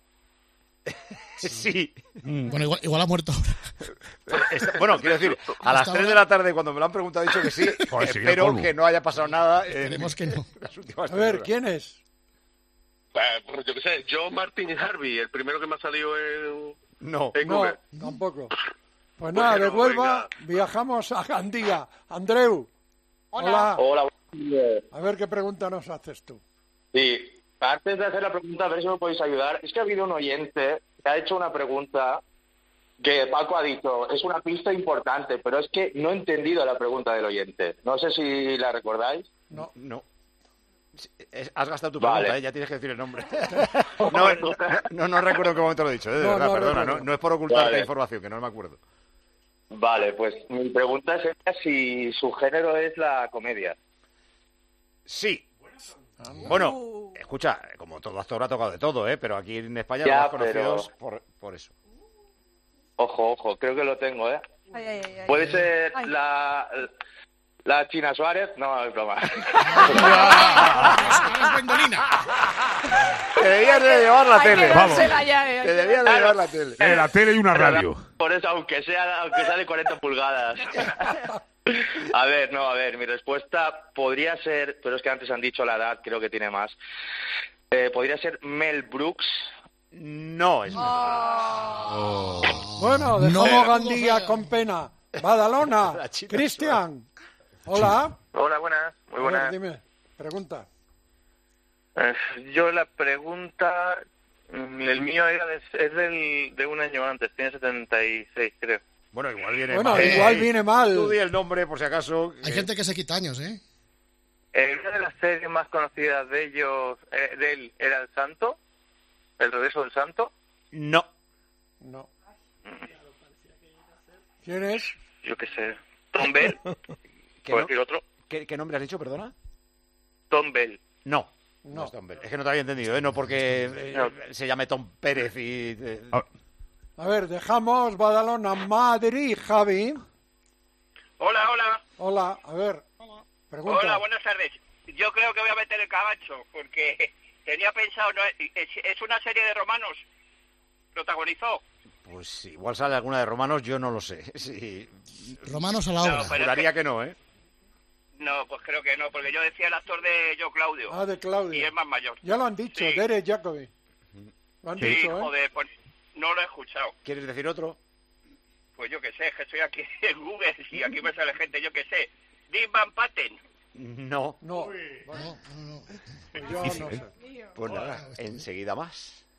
Sí. Bueno, igual, igual ha muerto ahora. Está- bueno, quiero decir, a las Hasta tres de ahora- la tarde, cuando me lo han preguntado, he dicho que sí. Joder, sería Espero colmo. que no haya pasado nada. en Esperemos que no. las últimas A ver, tres horas. ¿quién es? Eh, pues yo qué sé, John Martin Harvey, el primero que me ha salido en, No. en No, Google. tampoco. Pues nada, de Bueno, Huelva viajamos a Gandía. Andreu. Hola. Hola, A ver qué pregunta nos haces tú. sí. Antes de hacer la pregunta, a ver si me podéis ayudar. Es que ha habido un oyente que ha hecho una pregunta que Paco ha dicho, es una pista importante, pero es que no he entendido la pregunta del oyente. No sé si la recordáis. No. No. Es- Has gastado tu Vale. pregunta, ¿eh? Ya tienes que decir el nombre. no, no, no, no recuerdo en qué momento lo he dicho, ¿eh? De No, verdad, no perdona. recuerdo. No, no es por ocultarte Vale. información, que no me acuerdo. Vale, pues mi pregunta es si su género es la comedia. Sí. Bueno, escucha, como todo actor ha tocado de todo, ¿eh? Pero aquí en España Ya, los más conocidos pero- por, por eso. Ojo, ojo, creo que lo tengo, ¿eh? Ay, ay, ay, ay. ¿Puede ser Ay. la, la China Suárez? No, es broma. Te debías de llevar la Hay que tele. dársela ya, eh, hay Te que debías de dársela. llevar la tele. Eh, la tele y una radio. Por eso, aunque sea, aunque sea de cuarenta pulgadas. A ver, no, a ver, mi respuesta podría ser, pero es que antes han dicho la edad, creo que tiene más. Eh, podría ser Mel Brooks. No, es Bueno, dejamos No. Gandía con pena. Badalona. Cristian. Hola. Hola, buenas, muy A ver, buenas. dime, pregunta. Eh, yo la pregunta, mm, el mío era de, es del, de un año antes, tiene setenta y seis, creo. Bueno, igual viene Bueno, mal. igual viene mal. Tú di el nombre, por si acaso. Hay gente que se quita años, ¿eh? Eh, una de las series más conocidas de ellos, eh, de él, era El Santo, El Regreso del Santo. No. No. ¿Quién es? Yo qué sé. Tom Bell. ¿Qué, ¿Puedo no- decir otro? ¿Qué, qué nombre has dicho, perdona? Tom Bell. No. No, es Tom Bell. Es que no te había entendido, ¿eh? No porque eh, se llame Tom Pérez y... eh, A ver, dejamos Badalona, Madrid, Javi. Hola, hola. Hola, a ver. Pregunta. Hola, buenas tardes. Yo creo que voy a meter el cabacho porque tenía pensado, no, es, es una serie de romanos. Protagonizó. Pues igual sale alguna de Romanos, yo no lo sé. Sí. Romanos a la No, obra. pero es Juraría que no, ¿eh? No, pues creo que no, porque yo decía el actor de Yo Claudio. Ah, de Claudio. Y es más mayor. Ya lo han dicho, Sí. Derek Jacobi. Lo han Sí, dicho, ¿eh? joder, pues no lo he escuchado. ¿Quieres decir otro? Pues yo qué sé, que estoy aquí en Google y aquí me sale gente, yo qué sé. Dean Van Patten. No. No. No, no, no. Pues yo Difícil, no ¿eh? sé. Pues nada, enseguida más.